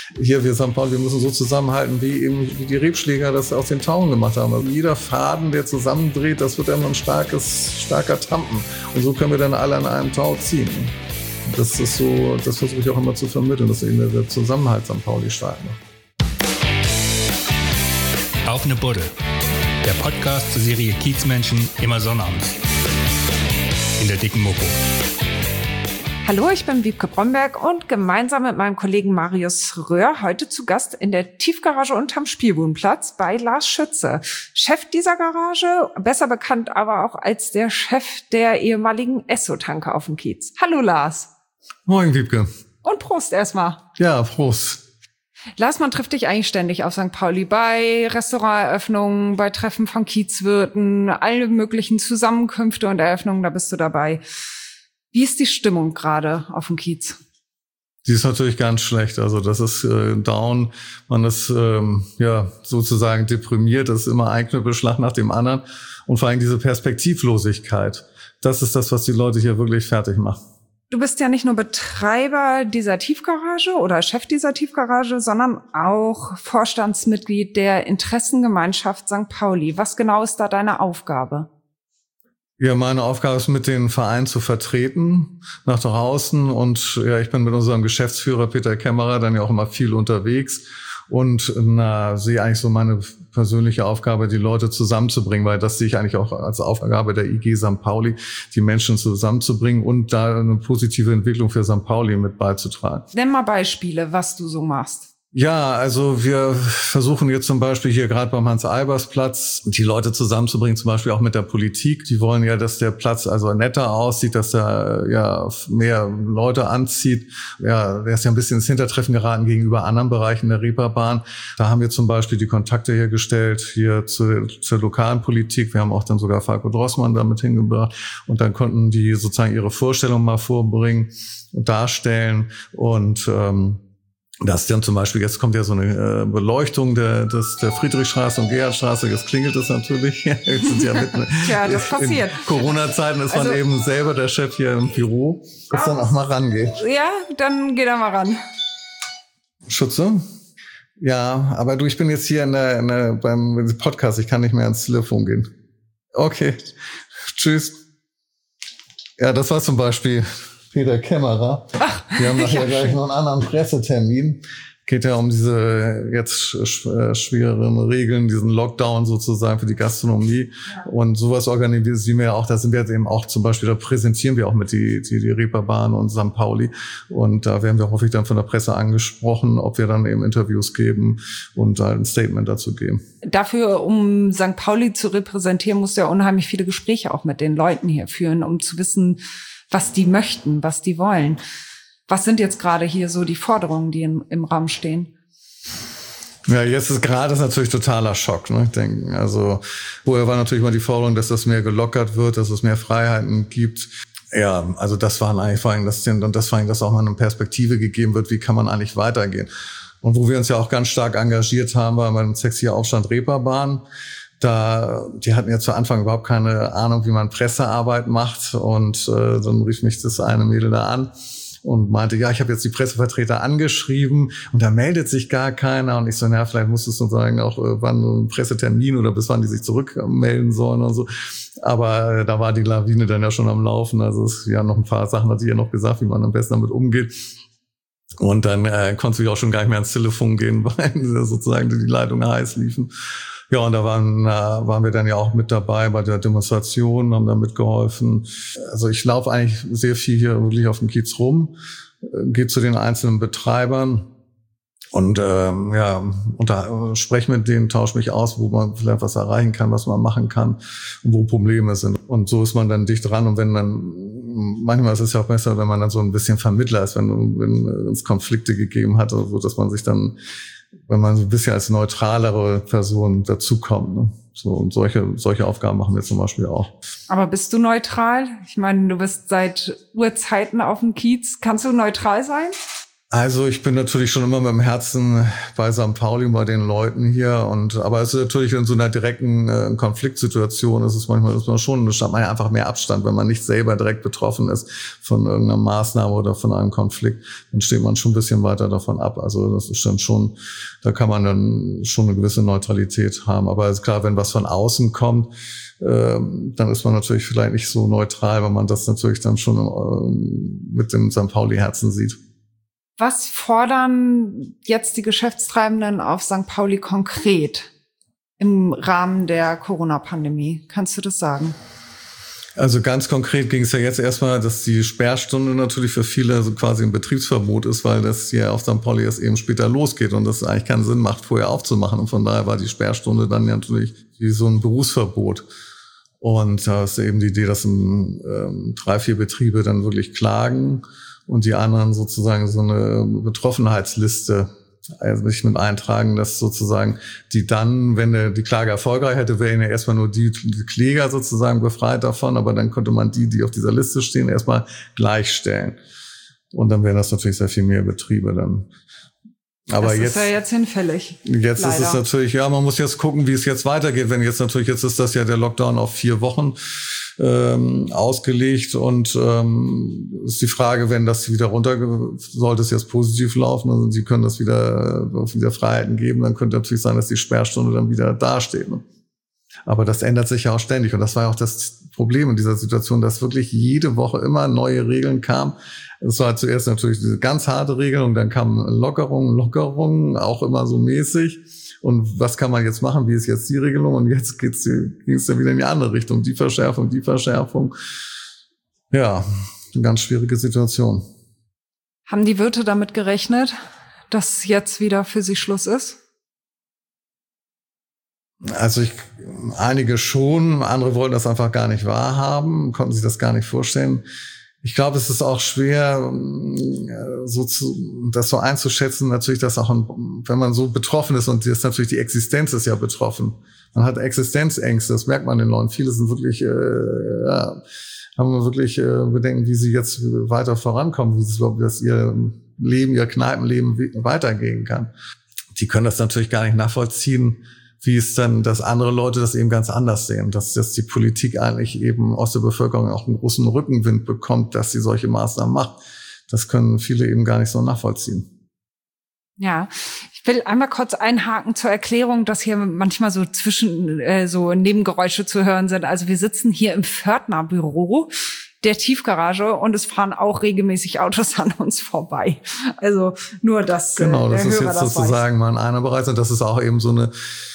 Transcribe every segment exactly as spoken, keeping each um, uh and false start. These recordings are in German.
hier wir Sankt Pauli, wir müssen so zusammenhalten, wie eben wie die Rebschläger das aus den Tauern gemacht haben. Also jeder Faden, der zusammendreht, das wird dann ein starkes, starker Tampen. Und so können wir dann alle an einem Tau ziehen. Das ist so, das versuche ich auch immer zu vermitteln, dass eben der Zusammenhalt Sankt Pauli stark macht. Auf eine Budde. Der Podcast zur Serie Kiezmenschen, immer sonnabends. In der dicken Mopo. Hallo, ich bin Wiebke Bromberg und gemeinsam mit meinem Kollegen Marius Röhr heute zu Gast in der Tiefgarage unterm Spielbudenplatz bei Lars Schütze. Chef dieser Garage, besser bekannt aber auch als der Chef der ehemaligen Esso-Tanke auf dem Kiez. Hallo Lars. Moin Wiebke. Und Prost erstmal. Ja, Prost. Lars, man trifft dich eigentlich ständig auf Sankt Pauli bei Restauranteröffnungen, bei Treffen von Kiezwirten, alle möglichen Zusammenkünfte und Eröffnungen, da bist du dabei. Wie ist die Stimmung gerade auf dem Kiez? Die ist natürlich ganz schlecht. Also das ist äh, down. Man ist ähm, ja sozusagen deprimiert. Das ist immer ein Knüppelschlag nach dem anderen. Und vor allem diese Perspektivlosigkeit. Das ist das, was die Leute hier wirklich fertig macht. Du bist ja nicht nur Betreiber dieser Tiefgarage oder Chef dieser Tiefgarage, sondern auch Vorstandsmitglied der Interessengemeinschaft Sankt Pauli. Was genau ist da deine Aufgabe? Ja, meine Aufgabe ist, mit den Verein zu vertreten, nach draußen. Und ja, ich bin mit unserem Geschäftsführer Peter Kämmerer dann ja auch immer viel unterwegs und na, sehe eigentlich so meine persönliche Aufgabe, die Leute zusammenzubringen, weil das sehe ich eigentlich auch als Aufgabe der I G Sankt Pauli, die Menschen zusammenzubringen und da eine positive Entwicklung für Sankt Pauli mit beizutragen. Nenn mal Beispiele, was du so machst. Ja, also wir versuchen jetzt zum Beispiel hier gerade beim Hans-Albers-Platz die Leute zusammenzubringen, zum Beispiel auch mit der Politik. Die wollen ja, dass der Platz also netter aussieht, dass er ja mehr Leute anzieht. Ja, der ist ja ein bisschen ins Hintertreffen geraten gegenüber anderen Bereichen der Reeperbahn. Da haben wir zum Beispiel die Kontakte hergestellt hier zu, zur lokalen Politik. Wir haben auch dann sogar Falco Drossmann damit hingebracht und dann konnten die sozusagen ihre Vorstellung mal vorbringen und darstellen und ähm, das dann zum Beispiel, jetzt kommt ja so eine äh, Beleuchtung der, des, der Friedrichstraße und Gerhardstraße, jetzt klingelt es natürlich. Jetzt sind ja mitten Tja, das passiert. In Corona-Zeiten ist also, man eben selber der Chef hier im Büro, dass dann auch mal rangeht. Ja, dann geh da mal ran. Schütze? Ja, aber du, ich bin jetzt hier in der, in der, beim Podcast, ich kann nicht mehr ans Telefon gehen. Okay, tschüss. Ja, das war zum Beispiel Peter Kämmerer. Ach, wir haben nachher ja, gleich schön. noch einen anderen Pressetermin. Geht ja um diese jetzt sch- schwereren Regeln, diesen Lockdown sozusagen für die Gastronomie. Ja. Und sowas organisieren wir ja auch. Da sind wir jetzt eben auch zum Beispiel, da präsentieren wir auch mit die, die, die Reeperbahn und Sankt Pauli. Und da werden wir hoffentlich dann von der Presse angesprochen, ob wir dann eben Interviews geben und da ein Statement dazu geben. Dafür, um Sankt Pauli zu repräsentieren, musst du ja unheimlich viele Gespräche auch mit den Leuten hier führen, um zu wissen, was die möchten, was die wollen. Was sind jetzt gerade hier so die Forderungen, die im, im Raum stehen? Ja, jetzt ist gerade ist natürlich totaler Schock, ne? Ich denke, also vorher war natürlich mal die Forderung, dass das mehr gelockert wird, dass es mehr Freiheiten gibt. Ja, also das waren eigentlich vor allem das und das vor allem, dass auch mal eine Perspektive gegeben wird, wie kann man eigentlich weitergehen. Und wo wir uns ja auch ganz stark engagiert haben, war beim Sexy Aufstand Reeperbahn. Da, die hatten ja zu Anfang überhaupt keine Ahnung, wie man Pressearbeit macht. Und äh, dann rief mich das eine Mädel da an und meinte, ja, ich habe jetzt die Pressevertreter angeschrieben und da meldet sich gar keiner. Und ich so, na, vielleicht musstest du sagen, auch äh, wann so ein Pressetermin oder bis wann die sich zurückmelden sollen und so. Aber äh, da war die Lawine dann ja schon am Laufen. Also es ja noch ein paar Sachen, hat sie ja noch gesagt, wie man am besten damit umgeht. Und dann äh, konnte ich auch schon gar nicht mehr ans Telefon gehen, weil sozusagen die Leitungen heiß liefen. Ja, und da waren, äh, waren wir dann ja auch mit dabei bei der Demonstration, haben da mitgeholfen. Also ich laufe eigentlich sehr viel hier wirklich auf dem Kiez rum, äh, gehe zu den einzelnen Betreibern und ähm, ja, und da spreche mit denen, tausche mich aus, wo man vielleicht was erreichen kann, was man machen kann und wo Probleme sind. Und so ist man dann dicht dran. Und wenn dann, manchmal ist es ja auch besser, wenn man dann so ein bisschen Vermittler ist, wenn, wenn es Konflikte gegeben hat, so dass man sich dann, wenn man so ein bisschen als neutralere Person dazukommt. Ne? So, und solche, solche Aufgaben machen wir zum Beispiel auch. Aber bist du neutral? Ich meine, du bist seit Urzeiten auf dem Kiez. Kannst du neutral sein? Also ich bin natürlich schon immer mit dem Herzen bei Sankt Pauli, bei den Leuten hier. Und aber es ist natürlich in so einer direkten äh, Konfliktsituation, ist es manchmal, ist man schon, da hat man ja einfach mehr Abstand, wenn man nicht selber direkt betroffen ist von irgendeiner Maßnahme oder von einem Konflikt, dann steht man schon ein bisschen weiter davon ab. Also das ist dann schon, da kann man dann schon eine gewisse Neutralität haben. Aber ist klar, wenn was von außen kommt, äh, dann ist man natürlich vielleicht nicht so neutral, weil man das natürlich dann schon äh, mit dem Sankt Pauli-Herzen sieht. Was fordern jetzt die Geschäftstreibenden auf Sankt Pauli konkret im Rahmen der Corona-Pandemie? Kannst du das sagen? Also ganz konkret ging es ja jetzt erstmal, dass die Sperrstunde natürlich für viele so quasi ein Betriebsverbot ist, weil das hier auf Sankt Pauli erst eben später losgeht und das eigentlich keinen Sinn macht, vorher aufzumachen. Und von daher war die Sperrstunde dann ja natürlich wie so ein Berufsverbot. Und da ist eben die Idee, dass ähm, drei, vier Betriebe dann wirklich klagen und die anderen sozusagen so eine Betroffenheitsliste also sich mit eintragen, dass sozusagen die dann, wenn die Klage erfolgreich hätte, wären ja erstmal nur die, die Kläger sozusagen befreit davon, aber dann könnte man die, die auf dieser Liste stehen, erstmal gleichstellen. Und dann wären das natürlich sehr viel mehr Betriebe dann. Aber das jetzt, ist ja jetzt hinfällig. Jetzt leider. ist es natürlich, ja, man muss jetzt gucken, wie es jetzt weitergeht. Wenn jetzt natürlich, jetzt ist das ja der Lockdown auf vier Wochen ähm, ausgelegt und ähm, ist die Frage, wenn das wieder runter, sollte es jetzt positiv laufen und Sie können das wieder, äh, wieder Freiheiten geben, dann könnte natürlich sein, dass die Sperrstunde dann wieder dasteht. Ne? Aber das ändert sich ja auch ständig und das war ja auch das Problem in dieser Situation, dass wirklich jede Woche immer neue Regeln kamen. Es war zuerst natürlich diese ganz harte Regelung, dann kamen Lockerungen, Lockerungen, auch immer so mäßig. Und was kann man jetzt machen? Wie ist jetzt die Regelung? Und jetzt geht's, ging es dann wieder in die andere Richtung. Die Verschärfung, die Verschärfung. Ja, eine ganz schwierige Situation. Haben die Wirte damit gerechnet, dass jetzt wieder für sie Schluss ist? Also ich, einige schon, andere wollten das einfach gar nicht wahrhaben, konnten sich das gar nicht vorstellen. Ich glaube, es ist auch schwer, so zu, das so einzuschätzen. Natürlich, dass auch, ein, wenn man so betroffen ist und das natürlich die Existenz ist ja betroffen. Man hat Existenzängste, das merkt man den Leuten. Viele sind wirklich, äh, ja, haben wirklich äh, Bedenken, wie sie jetzt weiter vorankommen, wie es überhaupt, dass ihr Leben, ihr Kneipenleben weitergehen kann. Die können das natürlich gar nicht nachvollziehen, wie es dann, dass andere Leute das eben ganz anders sehen, dass, dass die Politik eigentlich eben aus der Bevölkerung auch einen großen Rückenwind bekommt, dass sie solche Maßnahmen macht. Das können viele eben gar nicht so nachvollziehen. Ja, ich will einmal kurz einhaken zur Erklärung, dass hier manchmal so zwischen äh, so Nebengeräusche zu hören sind. Also wir sitzen hier im Pförtnerbüro der Tiefgarage und es fahren auch regelmäßig Autos an uns vorbei. Also nur das. Genau, das der ist Hörer jetzt das sozusagen weiß. mal in einer Bereich und das ist auch eben so eine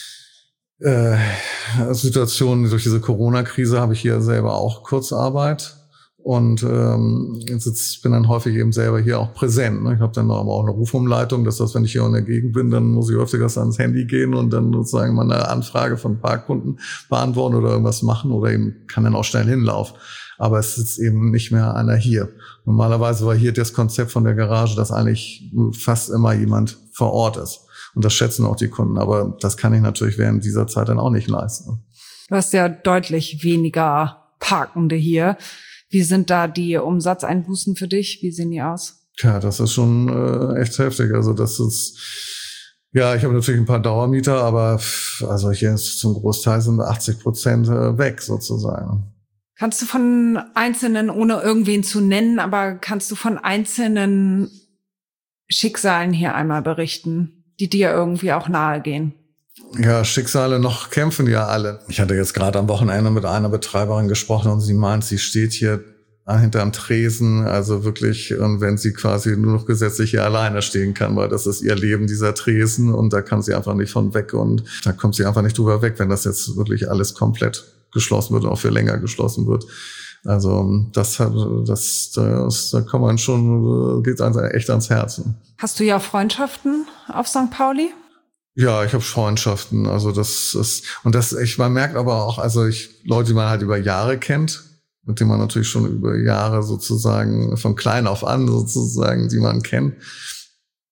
Äh, Situation, durch diese Corona-Krise habe ich hier selber auch Kurzarbeit und ähm, jetzt bin dann häufig eben selber hier auch präsent. Ne? Ich habe dann aber auch eine Rufumleitung, dass das, wenn ich hier in der Gegend bin, dann muss ich öfter ans Handy gehen und dann sozusagen mal eine Anfrage von Parkkunden beantworten oder irgendwas machen oder eben kann dann auch schnell hinlaufen. Aber es sitzt eben nicht mehr einer hier. Normalerweise war hier das Konzept von der Garage, dass eigentlich fast immer jemand vor Ort ist. Und das schätzen auch die Kunden. Aber das kann ich natürlich während dieser Zeit dann auch nicht leisten. Du hast ja deutlich weniger Parkende hier. Wie sind da die Umsatzeinbußen für dich? Wie sehen die aus? Tja, das ist schon äh, echt heftig. Also das ist, ja, ich habe natürlich ein paar Dauermieter, aber also hier ist zum Großteil sind achtzig Prozent äh, weg sozusagen. Kannst du von einzelnen, ohne irgendwen zu nennen, aber kannst du von einzelnen Schicksalen hier einmal berichten, die dir irgendwie auch nahe gehen? Ja, Schicksale noch kämpfen ja alle. Ich hatte jetzt gerade am Wochenende mit einer Betreiberin gesprochen und sie meint, sie steht hier hinterm Tresen, also wirklich, und wenn sie quasi nur noch gesetzlich hier alleine stehen kann, weil das ist ihr Leben, dieser Tresen, und da kann sie einfach nicht von weg und da kommt sie einfach nicht drüber weg, wenn das jetzt wirklich alles komplett geschlossen wird und auch für länger geschlossen wird. Also das hat, das, das, da kann man schon, geht einem echt ans Herz. Hast du ja Freundschaften auf Sankt Pauli? Ja, ich habe Freundschaften. Also das ist, und das, ich, man merkt aber auch, also ich, Leute, die man halt über Jahre kennt, mit denen man natürlich schon über Jahre sozusagen von klein auf an sozusagen, die man kennt.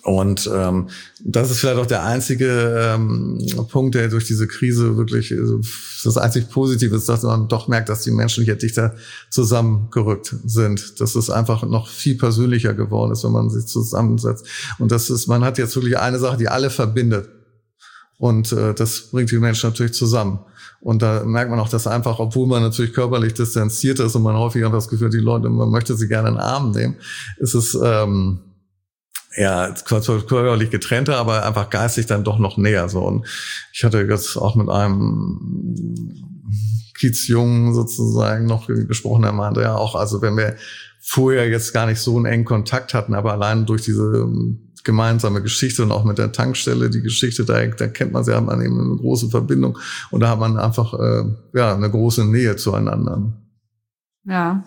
Und ähm, das ist vielleicht auch der einzige ähm, Punkt, der durch diese Krise wirklich äh, das einzig Positive ist, dass man doch merkt, dass die Menschen hier dichter zusammengerückt sind. Dass es einfach noch viel persönlicher geworden ist, wenn man sich zusammensetzt. Und das ist, man hat jetzt wirklich eine Sache, die alle verbindet. Und äh, das bringt die Menschen natürlich zusammen. Und da merkt man auch, dass einfach, obwohl man natürlich körperlich distanziert ist und man häufig auch das Gefühl hat, die Leute, man möchte sie gerne in den Arm nehmen, ist es ähm, ja, körperlich getrennter, aber einfach geistig dann doch noch näher, so. Und ich hatte jetzt auch mit einem Kiezjungen sozusagen noch gesprochen, der meinte ja auch, also wenn wir vorher jetzt gar nicht so einen engen Kontakt hatten, aber allein durch diese gemeinsame Geschichte und auch mit der Tankstelle, die Geschichte, da, da kennt man sie, hat man eben eine große Verbindung und da hat man einfach, äh, ja, eine große Nähe zueinander. Ja.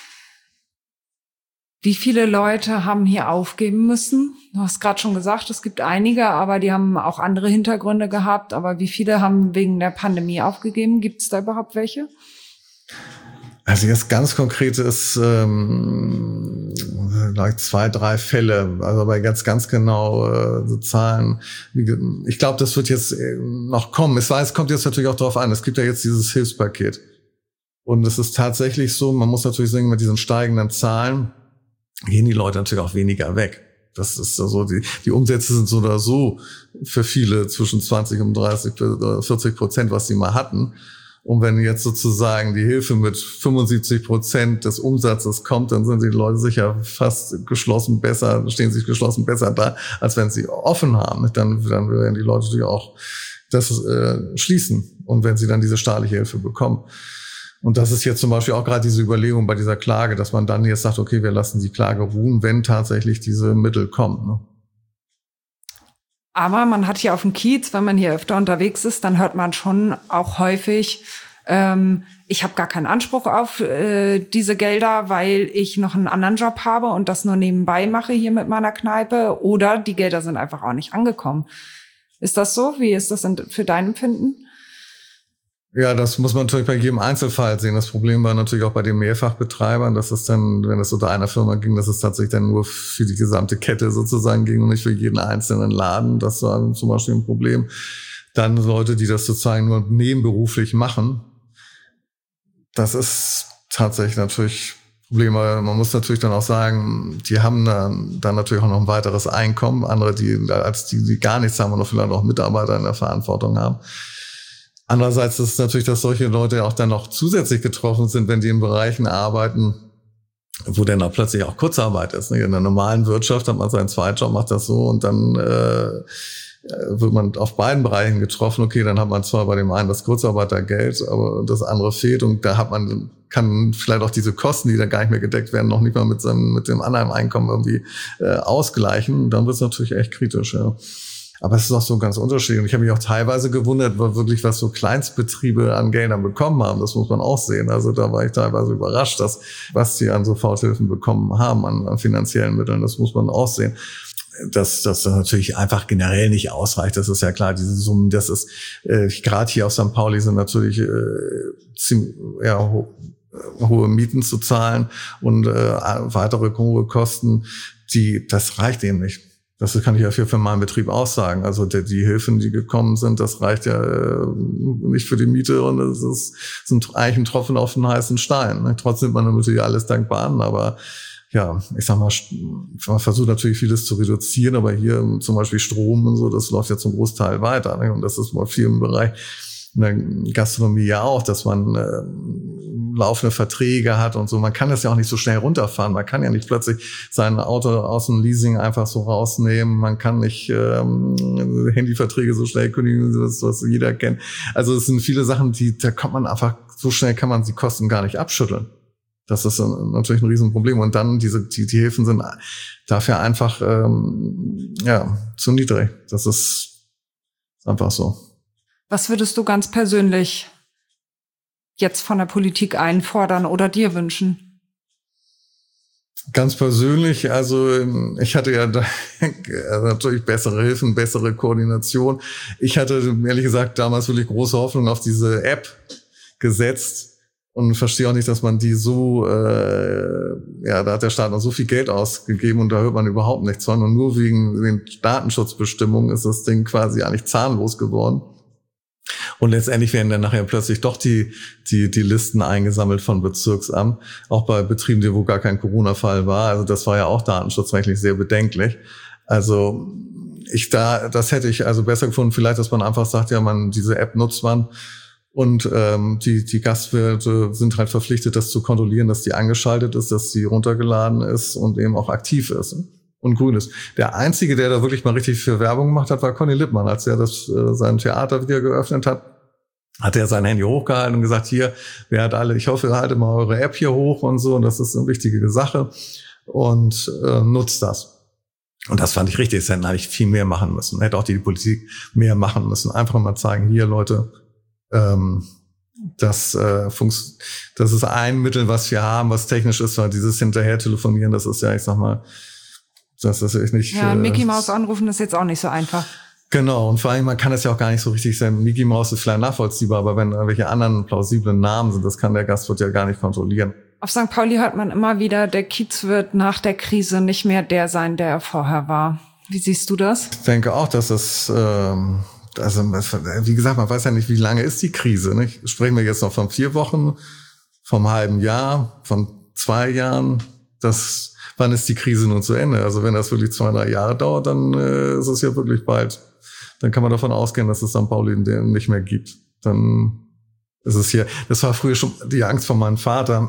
Wie viele Leute haben hier aufgeben müssen? Du hast gerade schon gesagt, es gibt einige, aber die haben auch andere Hintergründe gehabt. Aber wie viele haben wegen der Pandemie aufgegeben? Gibt es da überhaupt welche? Also jetzt ganz konkret ist ähm, like zwei, drei Fälle, also bei ganz, ganz genau äh, so Zahlen. Ich glaube, das wird jetzt noch kommen. Es weiß, kommt jetzt natürlich auch drauf an. Es gibt ja jetzt dieses Hilfspaket. Und es ist tatsächlich so, man muss natürlich sagen, mit diesen steigenden Zahlen gehen die Leute natürlich auch weniger weg. Das ist so, die, die Umsätze sind so oder so für viele zwischen zwanzig und dreißig, vierzig Prozent, was sie mal hatten. Und wenn jetzt sozusagen die Hilfe mit fünfundsiebzig Prozent des Umsatzes kommt, dann sind die Leute sicher fast geschlossen besser, stehen sich geschlossen besser da, als wenn sie offen haben. Dann, dann werden die Leute natürlich auch das äh, schließen. Und wenn sie dann diese staatliche Hilfe bekommen. Und das ist jetzt zum Beispiel auch gerade diese Überlegung bei dieser Klage, dass man dann jetzt sagt, okay, wir lassen die Klage ruhen, wenn tatsächlich diese Mittel kommen. Ne? Aber man hat hier auf dem Kiez, wenn man hier öfter unterwegs ist, dann hört man schon auch häufig, ähm, ich habe gar keinen Anspruch auf äh, diese Gelder, weil ich noch einen anderen Job habe und das nur nebenbei mache hier mit meiner Kneipe. Oder die Gelder sind einfach auch nicht angekommen. Ist das so? Wie ist das für dein Empfinden? Ja, das muss man natürlich bei jedem Einzelfall sehen. Das Problem war natürlich auch bei den Mehrfachbetreibern, dass es dann, wenn es unter einer Firma ging, dass es tatsächlich dann nur für die gesamte Kette sozusagen ging und nicht für jeden einzelnen Laden. Das war zum Beispiel ein Problem. Dann Leute, die das sozusagen nur nebenberuflich machen. Das ist tatsächlich natürlich ein Problem. Man muss natürlich dann auch sagen, die haben dann, dann natürlich auch noch ein weiteres Einkommen. Andere, die als die, die gar nichts haben und noch vielleicht auch Mitarbeiter in der Verantwortung haben. Andererseits ist es natürlich, dass solche Leute auch dann noch zusätzlich getroffen sind, wenn die in Bereichen arbeiten, wo dann auch plötzlich auch Kurzarbeit ist. In der normalen Wirtschaft hat man seinen Zweitjob, macht das so und dann äh, wird man auf beiden Bereichen getroffen. Okay, dann hat man zwar bei dem einen das Kurzarbeitergeld, aber das andere fehlt und da hat man kann vielleicht auch diese Kosten, die dann gar nicht mehr gedeckt werden, noch nicht mal mit seinem mit dem anderen Einkommen irgendwie äh, ausgleichen. Dann wird es natürlich echt kritisch, ja. Aber es ist auch so ganz unterschiedlich. Und ich habe mich auch teilweise gewundert, wirklich was so Kleinstbetriebe an Geldern bekommen haben. Das muss man auch sehen. Also da war ich teilweise überrascht, dass was die an Soforthilfen bekommen haben, an, an finanziellen Mitteln. Das muss man auch sehen. Dass das natürlich einfach generell nicht ausreicht. Das ist ja klar, diese Summen, das ist äh, gerade hier auf Sankt Pauli sind natürlich äh, ziemlich ja, ho hohe Mieten zu zahlen und äh, weitere hohe Kosten. Die, das reicht eben nicht. Das kann ich ja für, für meinen Betrieb auch sagen. Also die, die Hilfen, die gekommen sind, das reicht ja äh, nicht für die Miete und es ist, sind eigentlich ein Tropfen auf den heißen Stein. Ne? Trotzdem nimmt man natürlich alles dankbar an, aber ja, ich sag mal, man versucht natürlich vieles zu reduzieren, aber hier zum Beispiel Strom und so, das läuft ja zum Großteil weiter. Ne? Und das ist bei vielen Bereich in der Gastronomie ja auch, dass man äh, laufende Verträge hat und so. Man kann das ja auch nicht so schnell runterfahren. Man kann ja nicht plötzlich sein Auto aus dem Leasing einfach so rausnehmen. Man kann nicht ähm, Handyverträge so schnell kündigen, das was jeder kennt. Also es sind viele Sachen, die da kommt man einfach, so schnell kann man die Kosten gar nicht abschütteln. Das ist natürlich ein Riesenproblem. Und dann diese die, die Hilfen sind dafür einfach ähm, ja zu niedrig. Das ist einfach so. Was würdest du ganz persönlich jetzt von der Politik einfordern oder dir wünschen? Ganz persönlich, also ich hatte ja natürlich bessere Hilfen, bessere Koordination. Ich hatte ehrlich gesagt damals wirklich große Hoffnung auf diese App gesetzt Und verstehe auch nicht, dass man die so, äh, ja, da hat der Staat noch so viel Geld ausgegeben und da hört man überhaupt nichts von. Und nur wegen den Datenschutzbestimmungen ist das Ding quasi eigentlich zahnlos geworden. Und letztendlich werden dann nachher plötzlich doch die, die, die Listen eingesammelt von Bezirksamt. Auch bei Betrieben, wo gar kein Corona-Fall war. Also das war ja auch datenschutzrechtlich sehr bedenklich. Also, ich da, das hätte ich also besser gefunden, vielleicht, dass man einfach sagt, ja, man, diese App nutzt man. Und ähm, die die Gastwirte sind halt verpflichtet, das zu kontrollieren, dass die angeschaltet ist, dass sie runtergeladen ist und eben auch aktiv ist und grün ist. Der Einzige, der da wirklich mal richtig für Werbung gemacht hat, war Conny Lippmann. Als er das äh, sein Theater wieder geöffnet hat, hat er sein Handy hochgehalten und gesagt, hier, wer hat alle, ich hoffe, ihr haltet mal eure App hier hoch und so. Und das ist eine wichtige Sache. Und äh, nutzt das. Und das fand ich richtig. Das hätten eigentlich viel mehr machen müssen. Hätte auch die Politik mehr machen müssen. Einfach mal zeigen, hier, Leute, Ähm, das, äh, funks- das ist ein Mittel, was wir haben, was technisch ist, weil dieses Hinterher-Telefonieren, das ist ja, ich sag mal, das ist echt nicht... Ja, äh, Mickey Maus anrufen ist jetzt auch nicht so einfach. Genau, und vor allem, man kann das ja auch gar nicht so richtig sein. Mickey Maus ist vielleicht nachvollziehbar, aber wenn irgendwelche anderen plausiblen Namen sind, das kann der Gastwirt ja gar nicht kontrollieren. Auf Sankt Pauli hört man immer wieder, der Kiez wird nach der Krise nicht mehr der sein, der er vorher war. Wie siehst du das? Ich denke auch, dass das... Ähm, Also, wie gesagt, man weiß ja nicht, wie lange ist die Krise, nicht? Sprechen wir jetzt noch von vier Wochen, vom halben Jahr, von zwei Jahren. Das, wann ist die Krise nun zu Ende? Also, wenn das wirklich zwei, drei Jahre dauert, dann äh, ist es ja wirklich bald. Dann kann man davon ausgehen, dass es Sankt Pauli nicht mehr gibt. Dann ist es hier, das war früher schon die Angst von meinem Vater.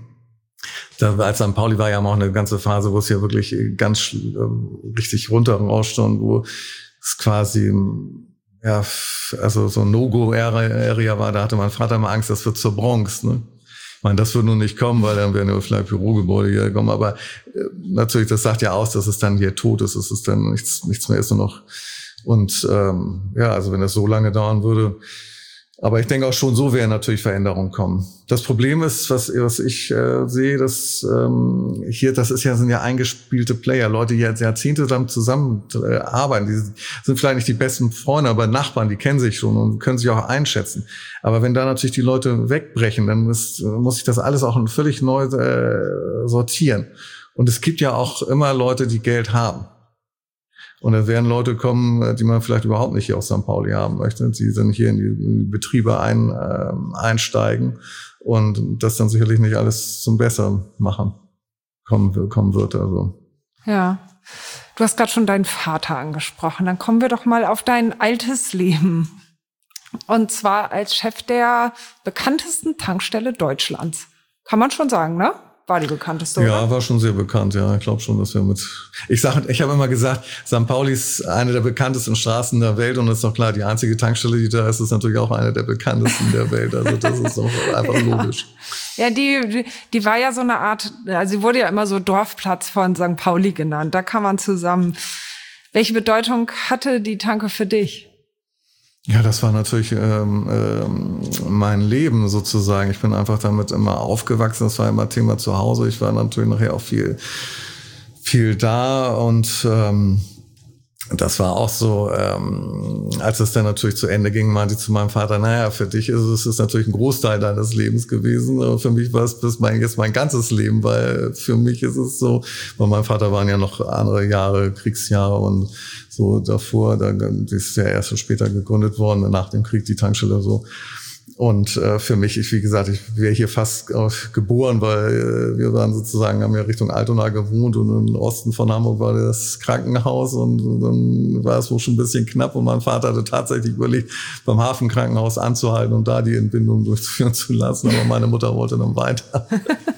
Da, als Sankt Pauli war ja auch eine ganze Phase, wo es ja wirklich ganz äh, richtig runterrauschte und wo es quasi, ja, also so ein No-Go-Area war, da hatte mein Vater mal Angst, das wird zur Bronx, ne? Ich meine, das wird nun nicht kommen, weil dann wären ja vielleicht Bürogebäude hier gekommen, aber äh, natürlich, das sagt ja aus, dass es dann hier tot ist, dass es dann nichts, nichts mehr ist nur noch. Und ähm, ja, also wenn das so lange dauern würde, aber ich denke auch schon, so werden natürlich Veränderungen kommen. Das Problem ist, was, was ich äh, sehe, dass ähm, hier, das ist ja, sind ja eingespielte Player, Leute, die jetzt Jahrzehnte zusammen äh, arbeiten, die sind vielleicht nicht die besten Freunde, aber Nachbarn, die kennen sich schon und können sich auch einschätzen. Aber wenn da natürlich die Leute wegbrechen, dann ist, muss ich das alles auch völlig neu äh, sortieren. Und es gibt ja auch immer Leute, die Geld haben. Und da werden Leute kommen, die man vielleicht überhaupt nicht hier auf Sankt Pauli haben möchte. Die dann hier in die Betriebe ein, äh, einsteigen und das dann sicherlich nicht alles zum Besseren machen kommen, kommen wird. Also. Ja, du hast gerade schon deinen Vater angesprochen. Dann kommen wir doch mal auf dein altes Leben. Und zwar als Chef der bekanntesten Tankstelle Deutschlands. Kann man schon sagen, ne? War die bekannteste, oder? Ja, war schon sehr bekannt, ja. Ich glaube schon, dass wir mit... Ich sag, ich habe immer gesagt, Sankt Pauli ist eine der bekanntesten Straßen der Welt und das ist doch klar, die einzige Tankstelle, die da ist, ist natürlich auch eine der bekanntesten der Welt. Also das ist doch einfach logisch. Ja, die, die war ja so eine Art, also sie wurde ja immer so Dorfplatz von Sankt Pauli genannt. Da kann man zusammen... Welche Bedeutung hatte die Tanke für dich? Ja, das war natürlich ähm, ähm, mein Leben sozusagen. Ich bin einfach damit immer aufgewachsen. Das war immer Thema zu Hause. Ich war natürlich nachher auch viel, viel da und ähm, das war auch so, ähm, als es dann natürlich zu Ende ging, meinte ich zu meinem Vater, naja, für dich ist es ist natürlich ein Großteil deines Lebens gewesen, aber für mich war es bis mein, jetzt mein ganzes Leben, weil für mich ist es so, bei meinem Vater waren ja noch andere Jahre, Kriegsjahre und so davor, da die ist ja erst so später gegründet worden, nach dem Krieg die Tankstelle so. Und äh, für mich, ich wie gesagt, ich wäre hier fast äh, geboren, weil äh, wir waren sozusagen, haben ja Richtung Altona gewohnt und im Osten von Hamburg war das Krankenhaus und, und dann war es wohl schon ein bisschen knapp und mein Vater hatte tatsächlich überlegt, beim Hafenkrankenhaus anzuhalten und da die Entbindung durchführen zu lassen, aber meine Mutter wollte dann weiter.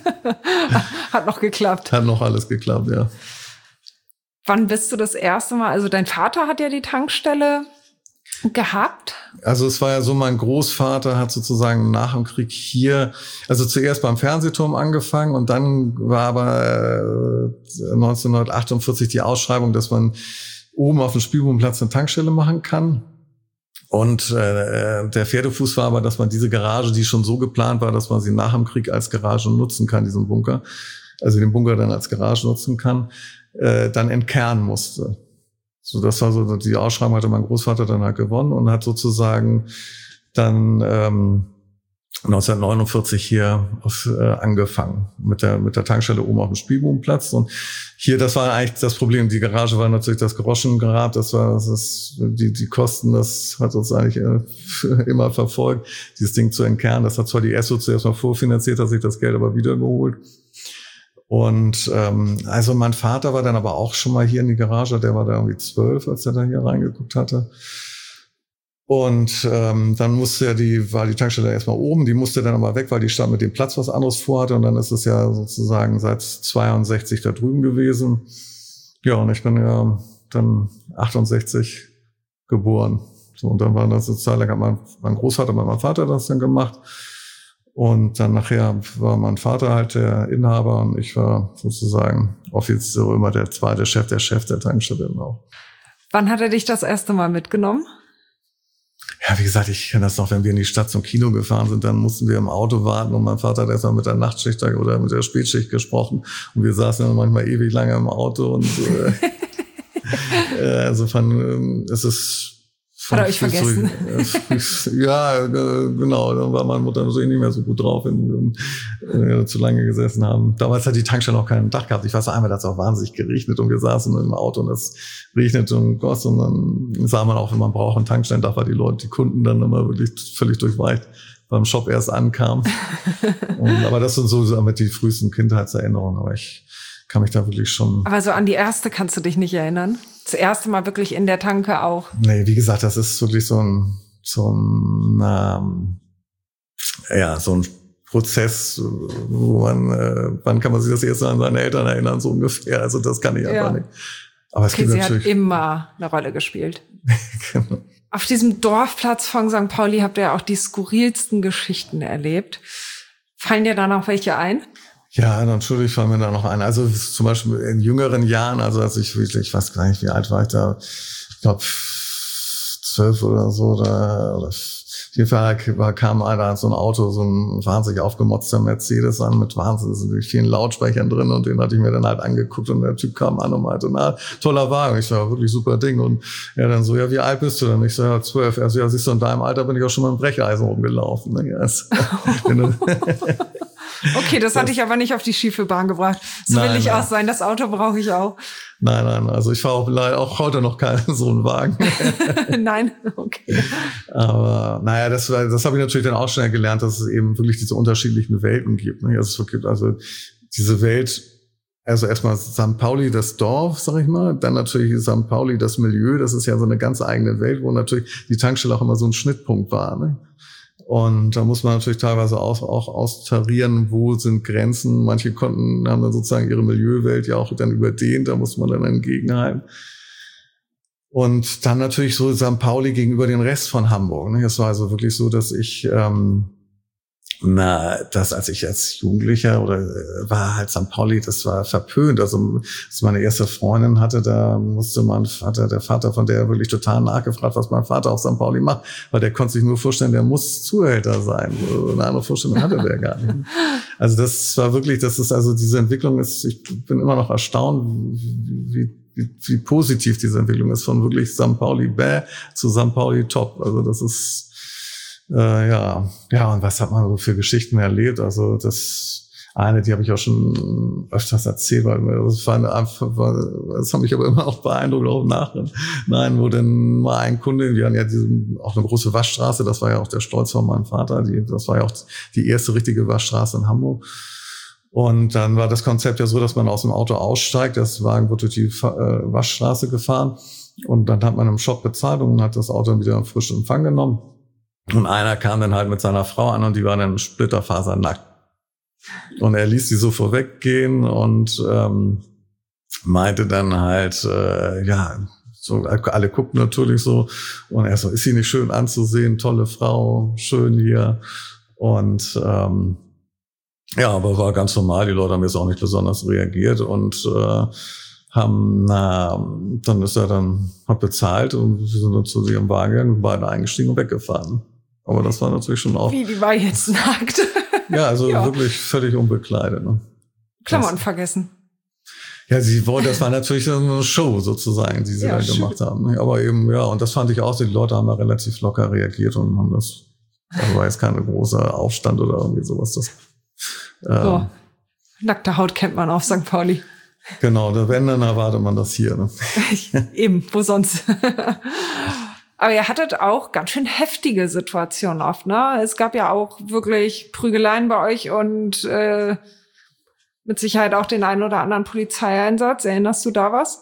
Hat noch geklappt. Hat noch alles geklappt, ja. Wann bist du das erste Mal, also dein Vater hat ja die Tankstelle gehabt? Also es war ja so, mein Großvater hat sozusagen nach dem Krieg hier, also zuerst beim Fernsehturm angefangen und dann war aber äh, neunzehnhundertachtundvierzig die Ausschreibung, dass man oben auf dem Spielbodenplatz eine Tankstelle machen kann. Und äh, der Pferdefuß war aber, dass man diese Garage, die schon so geplant war, dass man sie nach dem Krieg als Garage nutzen kann, diesen Bunker, also den Bunker dann als Garage nutzen kann, äh, dann entkernen musste. So, das war so, die Ausschreibung hatte mein Großvater dann halt gewonnen und hat sozusagen dann ähm, neunzehnhundertneunundvierzig hier auf, äh, angefangen mit der mit der Tankstelle oben auf dem Spielbudenplatz. Und hier, das war eigentlich das Problem. Die Garage war natürlich das Groschengrab. Das war das ist, die die Kosten. Das hat uns eigentlich äh, immer verfolgt, dieses Ding zu entkernen. Das hat zwar die Esso zuerst mal vorfinanziert, hat sich das Geld aber wiedergeholt. Und ähm, also mein Vater war dann aber auch schon mal hier in die Garage. Der war da irgendwie zwölf, als er da hier reingeguckt hatte. Und ähm, dann musste ja die, war die Tankstelle erstmal oben, die musste dann aber weg, weil die Stadt mit dem Platz was anderes vorhatte. Und dann ist es ja sozusagen seit zweiundsechzig da drüben gewesen. Ja, und ich bin ja dann achtundsechzig geboren. So, und dann war das eine Zeit lang, hat mein, mein Großvater und mein Vater das dann gemacht. Und dann nachher war mein Vater halt der Inhaber und ich war sozusagen offiziell so immer der zweite Chef, der Chef der Tankstelle auch. Wann hat er dich das erste Mal mitgenommen? Ja, wie gesagt, ich kenne das noch, wenn wir in die Stadt zum Kino gefahren sind, dann mussten wir im Auto warten und mein Vater hat erst mal mit der Nachtschicht oder mit der Spätschicht gesprochen und wir saßen dann manchmal ewig lange im Auto und äh, insofern ähm, es ist hat er euch vergessen? So, ja, genau. Dann war meine Mutter natürlich nicht mehr so gut drauf, wenn wir äh, zu lange gesessen haben. Damals hat die Tankstelle noch kein Dach gehabt. Ich weiß noch einmal, da hat es auch wahnsinnig geregnet und wir saßen im Auto und es regnete und goss. Und dann sah man auch, wenn man braucht, ein Tankstellendach, weil die Leute, die Kunden dann immer wirklich völlig durchweicht beim Shop erst ankamen. Und, aber das sind so damit die frühesten Kindheitserinnerungen. Aber ich kann mich da wirklich schon... Aber so an die erste kannst du dich nicht erinnern? Das erste Mal wirklich in der Tanke auch? Nee, wie gesagt, das ist wirklich so ein, so ein, ähm, ja, so ein Prozess, wo man, äh, wann kann man sich das erste Mal an seine Eltern erinnern, so ungefähr. Also das kann ich ja. einfach nicht. Aber es okay, gibt sie natürlich hat immer eine Rolle gespielt. Genau. Auf diesem Dorfplatz von Sankt Pauli habt ihr auch die skurrilsten Geschichten erlebt. Fallen dir da noch welche ein? Ja, natürlich fallen mir da noch ein. Also zum Beispiel in jüngeren Jahren, also als ich wirklich, ich weiß gar nicht, wie alt war ich da, ich glaube zwölf oder so, da, oder auf jeden Fall war, kam einer so ein Auto, so ein wahnsinnig aufgemotzter Mercedes an mit wahnsinnig vielen Lautsprechern drin und den hatte ich mir dann halt angeguckt und der Typ kam an und meinte, na, toller Wagen. Ich so, wirklich super Ding. Und er dann so, ja, wie alt bist du denn? Ich so, ja, zwölf. Er so, ja, siehst du, in deinem Alter bin ich auch schon mal im Brecheisen rumgelaufen. Ja, also, okay, das hatte ich aber nicht auf die schiefe Bahn gebracht. So nein, will ich nein. auch sein. Das Auto brauche ich auch. Nein, nein, also ich fahre auch leider auch heute noch keinen so einen Wagen. Nein, okay. Aber naja, das, das habe ich natürlich dann auch schnell gelernt, dass es eben wirklich diese unterschiedlichen Welten gibt. Ne? Also es gibt also diese Welt, also erstmal Sankt Pauli, das Dorf, sag ich mal, dann natürlich Sankt Pauli, das Milieu, das ist ja so eine ganz eigene Welt, wo natürlich die Tankstelle auch immer so ein Schnittpunkt war. Ne? Und da muss man natürlich teilweise auch, auch austarieren, wo sind Grenzen. Manche konnten, haben dann sozusagen ihre Milieuwelt ja auch dann überdehnt, da muss man dann entgegenhalten. Und dann natürlich so Sankt Pauli gegenüber den Rest von Hamburg. Ne? Es war also wirklich so, dass ich, ähm, na, das als ich als Jugendlicher oder äh, war halt Sankt Pauli, das war verpönt. Also als meine erste Freundin hatte, da musste mein Vater, der Vater von der wirklich total nachgefragt, was mein Vater auf Sankt Pauli macht, weil der konnte sich nur vorstellen, der muss Zuhälter sein. Eine andere Vorstellung hatte der gar nicht. Also das war wirklich, das ist also diese Entwicklung ist, ich bin immer noch erstaunt, wie, wie, wie positiv diese Entwicklung ist, von wirklich Sankt Pauli bäh zu Sankt Pauli top. Also das ist Äh, ja, ja, und was hat man so für Geschichten erlebt? Also das eine, die habe ich auch schon öfters erzählt, weil das war eine, das hat mich aber immer auch beeindruckt, auch nachher. Nein, wo denn mal ein Kunde, wir hatten ja diese, auch eine große Waschstraße, das war ja auch der Stolz von meinem Vater, die, das war ja auch die erste richtige Waschstraße in Hamburg. Und dann war das Konzept ja so, dass man aus dem Auto aussteigt, das Wagen wird durch die äh, Waschstraße gefahren und dann hat man im Shop bezahlt und hat das Auto dann wieder in frischen Empfang genommen. Und einer kam dann halt mit seiner Frau an und die war dann splitterfasernackt. Und er ließ die so vorweggehen und ähm, meinte dann halt, äh, ja, so alle guckten natürlich so. Und er so, ist sie nicht schön anzusehen, tolle Frau, schön hier. Und ähm, ja, aber war ganz normal, die Leute haben jetzt auch nicht besonders reagiert und äh, haben, na, dann ist er dann, hat bezahlt und wir sind dann zu ihrem Wagen gegangen, beide eingestiegen und weggefahren. Aber das war natürlich schon auch... Wie, die war jetzt nackt. Ja, also ja. wirklich völlig unbekleidet. Ne? Klamotten das, vergessen. Ja, sie wollte, das war natürlich eine Show sozusagen, die sie ja, da gemacht haben. Aber eben, ja, und das fand ich auch, die Leute haben da relativ locker reagiert und haben das Da war jetzt kein großer Aufstand oder irgendwie sowas. Das, ähm, so. Nackte Haut kennt man auf Sankt Pauli. Genau, wenn, dann erwartet man das hier. Ne? Eben, wo sonst? Aber ihr hattet auch ganz schön heftige Situationen oft, ne? Es gab ja auch wirklich Prügeleien bei euch und äh, mit Sicherheit auch den einen oder anderen Polizeieinsatz. Erinnerst du da was?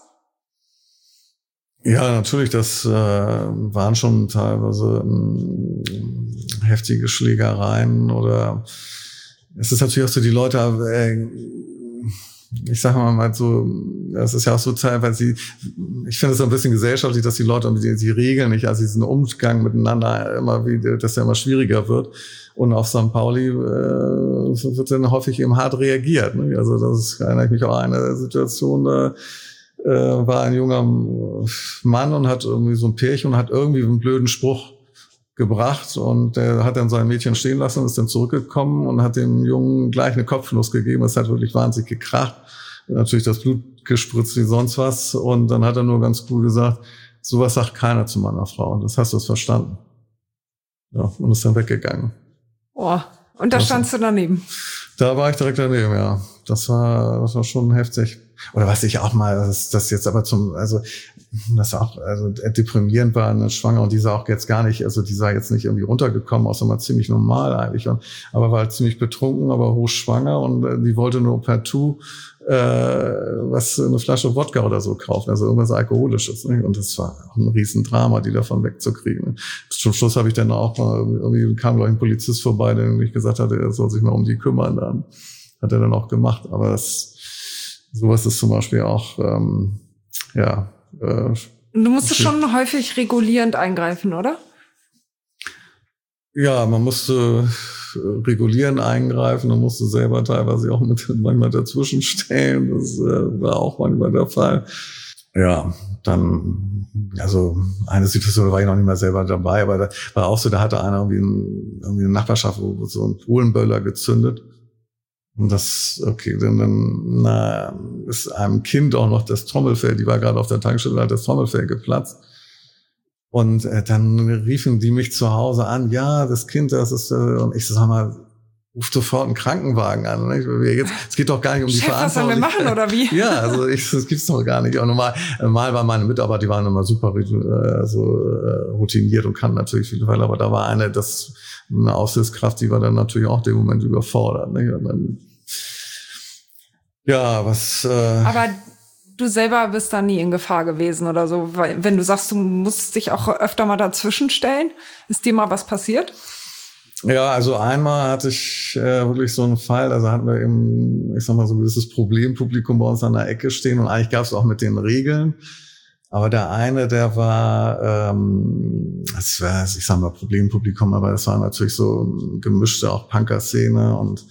Ja, natürlich, das äh, waren schon teilweise ähm, heftige Schlägereien oder es ist natürlich auch so, die Leute, äh, ich sag mal mal so, das ist ja auch so teilweise, sie, ich finde es so ein bisschen gesellschaftlich, dass die Leute die, die Regeln nicht, also diesen Umgang miteinander immer wieder, dass der immer schwieriger wird. Und auf Sankt Pauli äh, wird dann häufig eben hart reagiert. Ne? Also das erinnere ich mich auch an eine Situation, da äh, war ein junger Mann und hat irgendwie so ein Pärchen und hat irgendwie einen blöden Spruch gebracht und der hat dann sein Mädchen stehen lassen und ist dann zurückgekommen und hat dem Jungen gleich eine Kopfnuss gegeben. Es hat wirklich wahnsinnig gekracht. Natürlich das Blut gespritzt wie sonst was. Und dann hat er nur ganz cool gesagt, sowas sagt keiner zu meiner Frau. Und das hast du es verstanden. Ja, und ist dann weggegangen. Oh, und da das, standst du daneben? Da war ich direkt daneben, ja. Das war, das war schon heftig. Oder was ich auch mal, das, das jetzt aber zum, also, das auch, also, deprimierend war, eine Schwangere, und die sah auch jetzt gar nicht, also, die sah jetzt nicht irgendwie runtergekommen, außer mal ziemlich normal eigentlich, und, aber war halt ziemlich betrunken, aber hochschwanger, und äh, die wollte nur partout, äh, was, eine Flasche Wodka oder so kaufen, also irgendwas Alkoholisches, ne? Und das war auch ein Riesendrama, die davon wegzukriegen. Zum Schluss habe ich dann auch mal, irgendwie kam, glaube ich, ein Polizist vorbei, der nämlich gesagt hatte, er soll sich mal um die kümmern, dann hat er dann auch gemacht, aber das, sowas ist zum Beispiel auch, ähm, ja. Äh, du musstest schon häufig regulierend eingreifen, oder? Ja, man musste regulierend eingreifen, man musste selber teilweise auch mit manchmal dazwischen stehen. Das äh, war auch manchmal der Fall. Ja, dann, also eine Situation, da war ich noch nicht mal selber dabei, aber da war auch so, da hatte einer irgendwie, ein, irgendwie eine Nachbarschaft, wo so ein Polenböller gezündet. Und das, okay, dann, dann na, ist einem Kind auch noch das Trommelfell, die war gerade auf der Tankstelle, hat das Trommelfell geplatzt. Und äh, dann riefen die mich zu Hause an, ja, das Kind, das ist, äh, und ich sag mal, ruf sofort einen Krankenwagen an. Ne? Jetzt, es geht doch gar nicht um die Chef, Verantwortung. Was sollen wir machen, oder wie? Ja, also ich, das gibt's doch gar nicht. Und normal, normal waren meine Mitarbeiter, die waren immer super äh, so, äh, routiniert und kannten natürlich viele Fälle, aber da war eine, das eine Aussichtskraft, die war dann natürlich auch dem Moment überfordert. Ne? Und dann, ja, was... Äh, aber du selber bist da nie in Gefahr gewesen oder so, weil wenn du sagst, du musst dich auch öfter mal dazwischen stellen, ist dir mal was passiert? Ja, also einmal hatte ich äh, wirklich so einen Fall, also hatten wir eben, ich sag mal, so ein gewisses Problempublikum bei uns an der Ecke stehen und eigentlich gab es auch mit den Regeln, aber der eine, der war, ähm, das war, ich sag mal, Problempublikum, aber das war natürlich so gemischte auch Punker-Szene und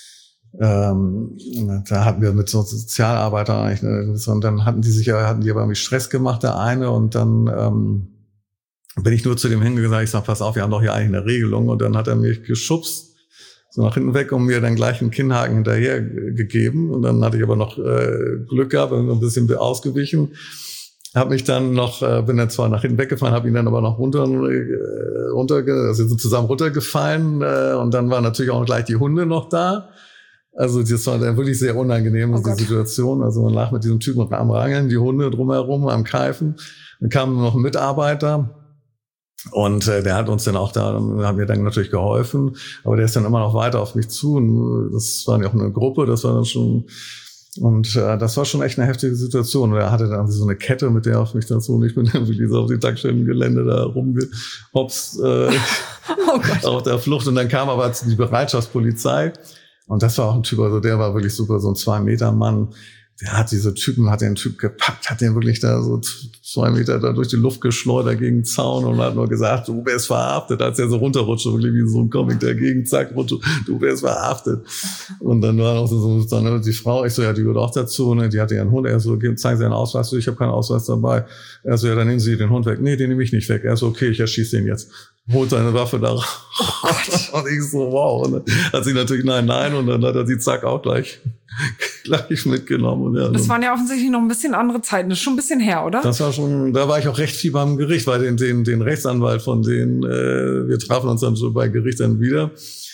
Ähm, da hatten wir mit so Sozialarbeitern eigentlich, ne, und dann hatten die sich ja, hatten die aber irgendwie Stress gemacht, der eine, und dann ähm, bin ich nur zu dem hingegangen, ich sag, pass auf, wir haben doch hier eigentlich eine Regelung, und dann hat er mich geschubst, so nach hinten weg, und mir dann gleich einen Kinnhaken hinterher gegeben, und dann hatte ich aber noch äh, Glück gehabt, bin ein bisschen ausgewichen, habe mich dann noch, äh, bin dann zwar nach hinten weggefahren, habe ihn dann aber noch runter, äh, runter, also sind zusammen runtergefallen, äh, und dann waren natürlich auch gleich die Hunde noch da. Also das war dann wirklich sehr unangenehm, oh die Situation. Also man lag mit diesem Typen am Rangeln, die Hunde drumherum, am Keifen. Dann kam noch ein Mitarbeiter und äh, der hat uns dann auch da, haben mir dann natürlich geholfen, aber der ist dann immer noch weiter auf mich zu. Und das war ja auch eine Gruppe, das war dann schon, und äh, das war schon echt eine heftige Situation. Und er hatte dann so eine Kette, mit der auf mich dann so, und ich bin dann wirklich so auf die Tankstellengelände da rumgehopst, äh, oh Gott. Auf der Flucht. Und dann kam aber die Bereitschaftspolizei. Und das war auch ein Typ, also der war wirklich super, so ein Zwei-Meter-Mann. Der hat diese Typen, hat den Typ gepackt, hat den wirklich da so zwei Meter da durch die Luft geschleudert gegen den Zaun und hat nur gesagt, du wärst verhaftet, als er so runterrutschte, wirklich wie so ein Comic dagegen, zack, runter, du wärst verhaftet. Und dann war noch so, so dann die Frau, ich so, ja, die gehört auch dazu, ne, die hatte ihren Hund, er so, zeigen Sie einen Ausweis, ich habe keinen Ausweis dabei. Er so, ja, dann nehmen Sie den Hund weg. Nee, den nehme ich nicht weg. Er so, okay, ich erschieße den jetzt. Holt seine Waffe da raus. Oh und ich so, wow. Und dann hat sie natürlich nein, nein, und dann hat er sie zack auch gleich gleich mitgenommen. Und ja, das waren ja offensichtlich noch ein bisschen andere Zeiten. Das ist schon ein bisschen her, oder? Das war schon, da war ich auch recht viel beim Gericht, weil den, den, den Rechtsanwalt von denen, äh, wir trafen uns dann so bei Gericht dann wieder.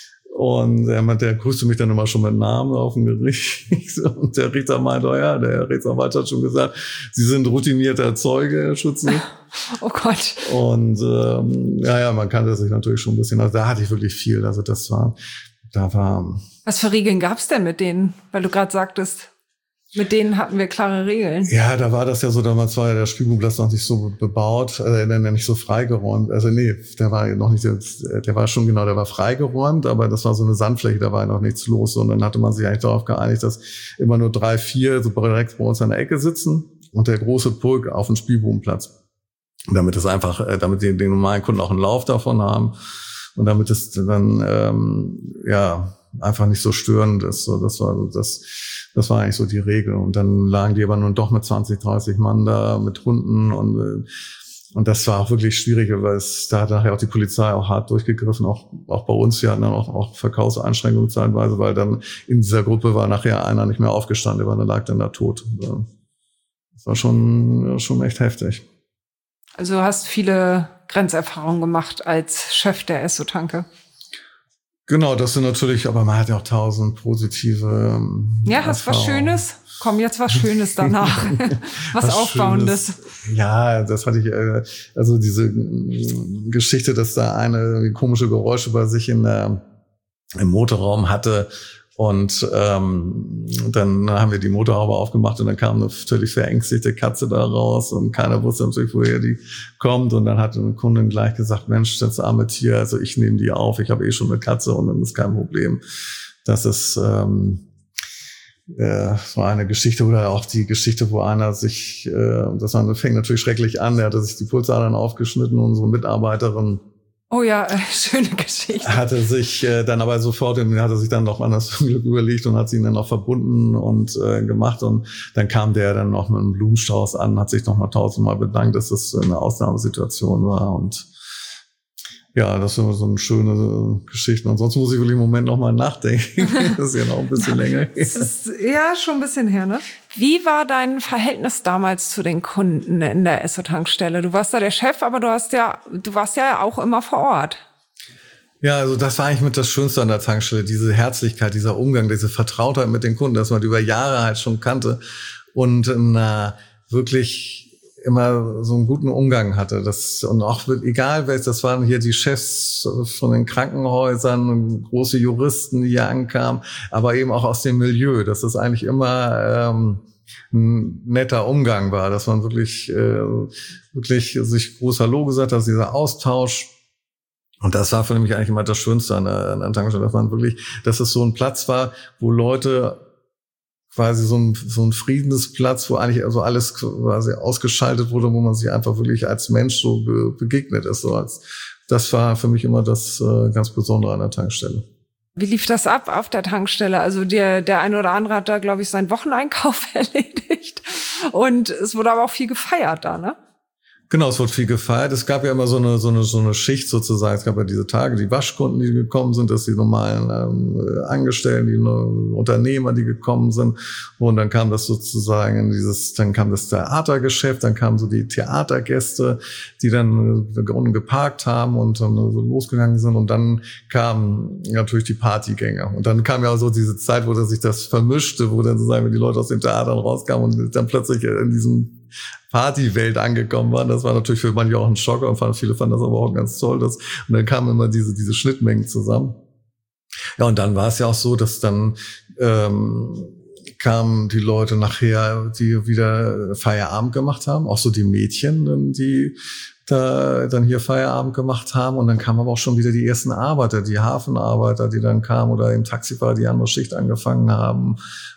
Und der, der grüßte mich dann immer schon mit Namen auf dem Gericht. Und der Richter meinte, oh ja, der Rechtsanwalt hat schon gesagt, Sie sind routinierter Zeuge, Herr Schütze. Oh Gott. Und ähm, ja, ja, man kannte sich natürlich schon ein bisschen. Also da hatte ich wirklich viel. Also das war, da war. Was für Regeln gab's denn mit denen? Weil du gerade sagtest, mit denen hatten wir klare Regeln. Ja, da war das ja so, damals war ja der Spielbubenplatz noch nicht so bebaut, äh, nicht so freigeräumt. Also nee, der war noch nicht, der war schon genau, der war freigeräumt, aber das war so eine Sandfläche, da war noch nichts los. Und dann hatte man sich eigentlich darauf geeinigt, dass immer nur drei, vier so direkt bei uns an der Ecke sitzen und der große Pulk auf dem Spielbubenplatz. Damit es einfach, damit die den normalen Kunden auch einen Lauf davon haben und damit es dann ähm, ja einfach nicht so störend ist. So, das war das. Das war eigentlich so die Regel. Und dann lagen die aber nun doch mit zwanzig, dreißig Mann da, mit Hunden. Und und das war auch wirklich schwierig, weil es, da hat nachher auch die Polizei auch hart durchgegriffen. Auch auch bei uns, wir hatten dann auch, auch Verkaufseinschränkungen zeitweise, weil dann in dieser Gruppe war nachher einer nicht mehr aufgestanden, weil der lag dann da tot. Das war schon, schon echt heftig. Also du hast viele Grenzerfahrungen gemacht als Chef der Esso-Tanke. Genau, das sind natürlich, aber man hat ja auch tausend positive. Ja, hast was Schönes? Komm, jetzt was Schönes danach. was, was Aufbauendes. Schönes. Ja, das hatte ich, also diese Geschichte, dass da eine komische Geräusche bei sich in der, im Motorraum hatte. Und ähm, dann haben wir die Motorhaube aufgemacht und dann kam eine völlig verängstigte Katze da raus und keiner wusste natürlich, woher die kommt. Und dann hat eine Kundin gleich gesagt, Mensch, das arme Tier, also ich nehme die auf, ich habe eh schon eine Katze und dann ist kein Problem. Das ist ähm, äh, so eine Geschichte oder auch die Geschichte, wo einer sich, äh, das fängt natürlich schrecklich an, der hatte sich die Pulsadern aufgeschnitten, unsere Mitarbeiterin. Oh ja, äh, schöne Geschichte. Hatte sich äh, dann aber sofort, hat er sich dann noch anders zum Glück überlegt und hat sie ihn dann noch verbunden und äh, gemacht. Und dann kam der dann noch mit einem Blumenstrauß an, hat sich noch mal tausendmal bedankt, dass das eine Ausnahmesituation war. Und ja, das sind so eine schöne Geschichte. Ansonsten muss ich wirklich im Moment noch mal nachdenken. Das ist ja noch ein bisschen länger her. Das ist ja schon ein bisschen her, ne? Wie war dein Verhältnis damals zu den Kunden in der Esso-Tankstelle? Du warst da der Chef, aber du hast ja, du warst ja auch immer vor Ort. Ja, also das war eigentlich mit das Schönste an der Tankstelle, diese Herzlichkeit, dieser Umgang, diese Vertrautheit mit den Kunden, dass man die über Jahre halt schon kannte und na, wirklich immer so einen guten Umgang hatte. Das, und auch egal wer, das waren hier die Chefs von den Krankenhäusern, große Juristen, die hier ankamen, aber eben auch aus dem Milieu, dass das eigentlich immer ähm, ein netter Umgang war, dass man wirklich äh, wirklich sich groß Hallo gesagt hat, dieser Austausch. Und das war für mich eigentlich immer das Schönste an der, an der Tankstelle, dass man wirklich, dass es so ein Platz war, wo Leute quasi so ein, so ein Friedensplatz, wo eigentlich also alles quasi ausgeschaltet wurde, wo man sich einfach wirklich als Mensch so be- begegnet ist. So als, das war für mich immer das äh, ganz Besondere an der Tankstelle. Wie lief das ab auf der Tankstelle? Also der, der eine oder andere hat da, glaube ich, seinen Wocheneinkauf erledigt. Und es wurde aber auch viel gefeiert da, ne? Genau, es wurde viel gefeiert. Es gab ja immer so eine so eine so eine Schicht sozusagen. Es gab ja diese Tage, die Waschkunden, die gekommen sind, dass die normalen ähm, Angestellten, die äh, Unternehmer, die gekommen sind. Und dann kam das sozusagen in dieses, dann kam das Theatergeschäft, dann kamen so die Theatergäste, die dann äh, unten geparkt haben und dann so losgegangen sind. Und dann kamen natürlich die Partygänger. Und dann kam ja auch so diese Zeit, wo dann sich das vermischte, wo dann sozusagen die Leute aus den Theatern rauskamen und dann plötzlich in diesem Partywelt angekommen waren. Das war natürlich für manche auch ein Schock und viele fanden das aber auch ganz toll. Dass, und dann kamen immer diese diese Schnittmengen zusammen. Ja, und dann war es ja auch so, dass dann ähm, kamen die Leute nachher, die wieder Feierabend gemacht haben, auch so die Mädchen, die da dann hier Feierabend gemacht haben. Und dann kamen aber auch schon wieder die ersten Arbeiter, die Hafenarbeiter, die dann kamen oder im Taxifahrer, die andere Schicht angefangen haben.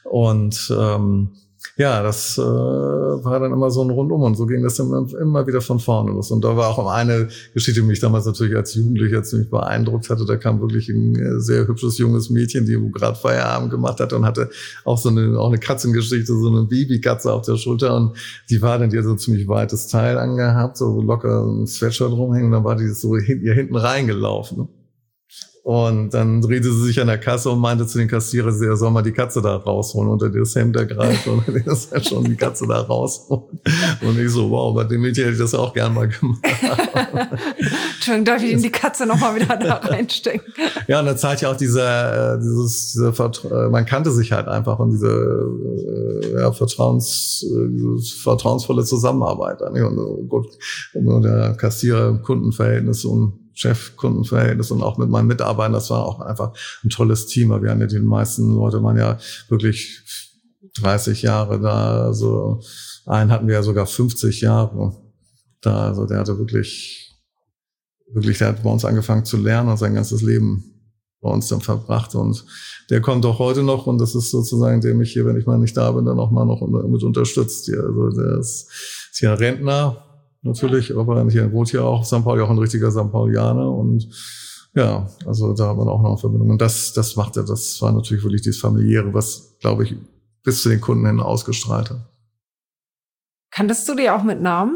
Und ähm, ja, das äh, war dann immer so ein Rundum und so ging das immer, immer wieder von vorne los. Und da war auch eine Geschichte, die mich damals natürlich als Jugendlicher ziemlich beeindruckt hatte. Da kam wirklich ein sehr hübsches junges Mädchen, die gerade Feierabend gemacht hat und hatte auch so eine auch eine Katzengeschichte, so eine Babykatze auf der Schulter. Und die war dann, die hat so ein ziemlich weites Teil angehabt, so locker ein Sweatshirt rumhängen. Und dann war die so hin, ihr hinten reingelaufen. Und dann drehte sie sich an der Kasse und meinte zu den Kassierern, er soll mal die Katze da rausholen, unter das Hemd ergreifen und dann ist halt schon die Katze da rausholen. Und ich so, wow, bei dem Mädchen hätte ich das auch gern mal gemacht. Entschuldigung, darf ich Ihnen die Katze nochmal wieder da reinstecken? Ja, und da zeigt ja auch dieser, dieses, dieser Vertra- man kannte sich halt einfach und diese ja, Vertrauens, dieses vertrauensvolle Zusammenarbeit. Und gut, und der Kassierer, Kundenverhältnis und Chef-Kundenverhältnis und auch mit meinen Mitarbeitern, das war auch einfach ein tolles Team, weil wir haben ja die meisten Leute waren ja wirklich dreißig Jahre da, also einen hatten wir ja sogar fünfzig Jahre da, also der hatte wirklich, wirklich, der hat bei uns angefangen zu lernen und sein ganzes Leben bei uns dann verbracht und der kommt auch heute noch und das ist sozusagen, der mich hier, wenn ich mal nicht da bin, dann auch mal noch mit unterstützt hier, also der ist, ist hier ein Rentner, natürlich, aber hier wohnt hier auch Sankt Pauli, auch ein richtiger Sankt Paulianer und ja, also da haben wir auch noch eine Verbindung. Und das, das machte, das war natürlich wirklich dieses Familiäre, was, glaube ich, bis zu den Kunden hin ausgestrahlt hat. Kanntest du die auch mit Namen?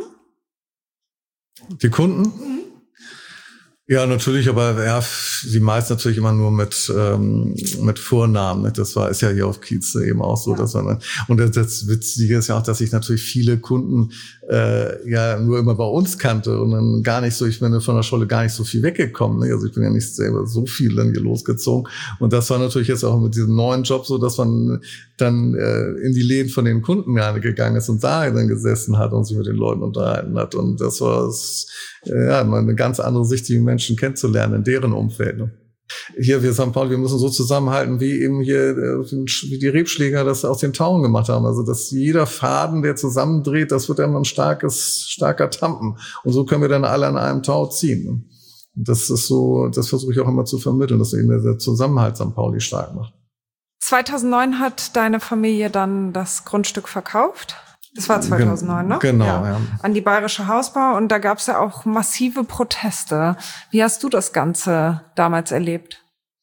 Die Kunden? Mhm. Ja, natürlich, aber ja, die meisten natürlich immer nur mit ähm, mit Vornamen. Das war ist ja hier auf Kiez eben auch so, ja. Dass man und das, das Witzige ist ja auch, dass ich natürlich viele Kunden äh, ja nur immer bei uns kannte und dann gar nicht so, ich bin von der Schule gar nicht so viel weggekommen. Ne? Also ich bin ja nicht selber so viel dann hier losgezogen und das war natürlich jetzt auch mit diesem neuen Job so, dass man dann äh, in die Läden von den Kunden gerne gegangen ist und da dann gesessen hat und sich mit den Leuten unterhalten hat und das war ja mal eine ganz andere Sicht, die Menschen kennenzulernen in deren Umfeld. Ne? Hier, wir Sankt Pauli, wir müssen so zusammenhalten, wie eben hier, wie die Rebschläger das aus den Tauern gemacht haben. Also, dass jeder Faden, der zusammendreht, das wird dann ein starkes, starker Tampen. Und so können wir dann alle an einem Tau ziehen. Und das ist so, das versuche ich auch immer zu vermitteln, dass eben der Zusammenhalt Sankt Pauli stark macht. zweitausendneun hat deine Familie dann das Grundstück verkauft. Das war zweitausendneun, ne? Genau, ja. ja. An die Bayerische Hausbau. Und da gab es ja auch massive Proteste. Wie hast du das Ganze damals erlebt?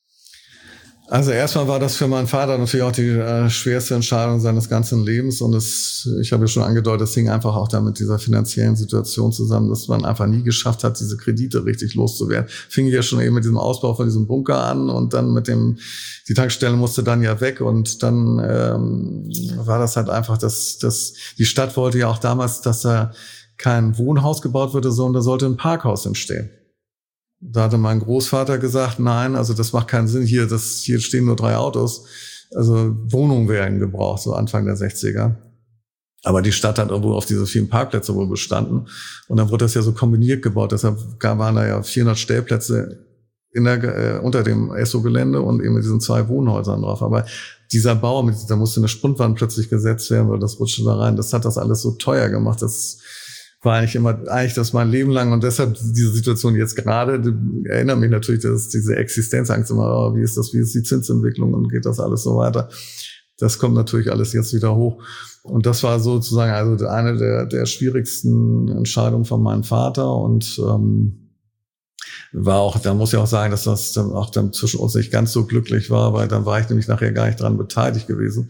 Also erstmal war das für meinen Vater natürlich auch die äh, schwerste Entscheidung seines ganzen Lebens. Und es, ich habe ja schon angedeutet, es hing einfach auch da mit dieser finanziellen Situation zusammen, dass man einfach nie geschafft hat, diese Kredite richtig loszuwerden. Fing ja schon eben mit diesem Ausbau von diesem Bunker an und dann mit dem, die Tankstelle musste dann ja weg und dann ähm, war das halt einfach, dass, dass die Stadt wollte ja auch damals, dass da kein Wohnhaus gebaut würde, sondern da sollte ein Parkhaus entstehen. Da hatte mein Großvater gesagt, nein, also das macht keinen Sinn, hier, das, hier stehen nur drei Autos. Also Wohnungen werden gebraucht, so Anfang der sechziger. Aber die Stadt hat wohl auf diese vielen Parkplätze wohl bestanden. Und dann wurde das ja so kombiniert gebaut. Deshalb waren da ja vierhundert Stellplätze in der, äh, unter dem Esso-Gelände und eben mit diesen zwei Wohnhäusern drauf. Aber dieser Bau, mit, da musste eine Spundwand plötzlich gesetzt werden, weil das rutschte da rein. Das hat das alles so teuer gemacht, das war eigentlich immer, eigentlich das mein Leben lang und deshalb diese Situation jetzt gerade, die erinnert mich natürlich, dass diese Existenzangst immer, oh, wie ist das, wie ist die Zinsentwicklung und geht das alles so weiter. Das kommt natürlich alles jetzt wieder hoch. Und das war sozusagen also eine der, der schwierigsten Entscheidungen von meinem Vater und ähm, war auch, da muss ich auch sagen, dass das dann auch dann zwischen uns nicht ganz so glücklich war, weil dann war ich nämlich nachher gar nicht dran beteiligt gewesen.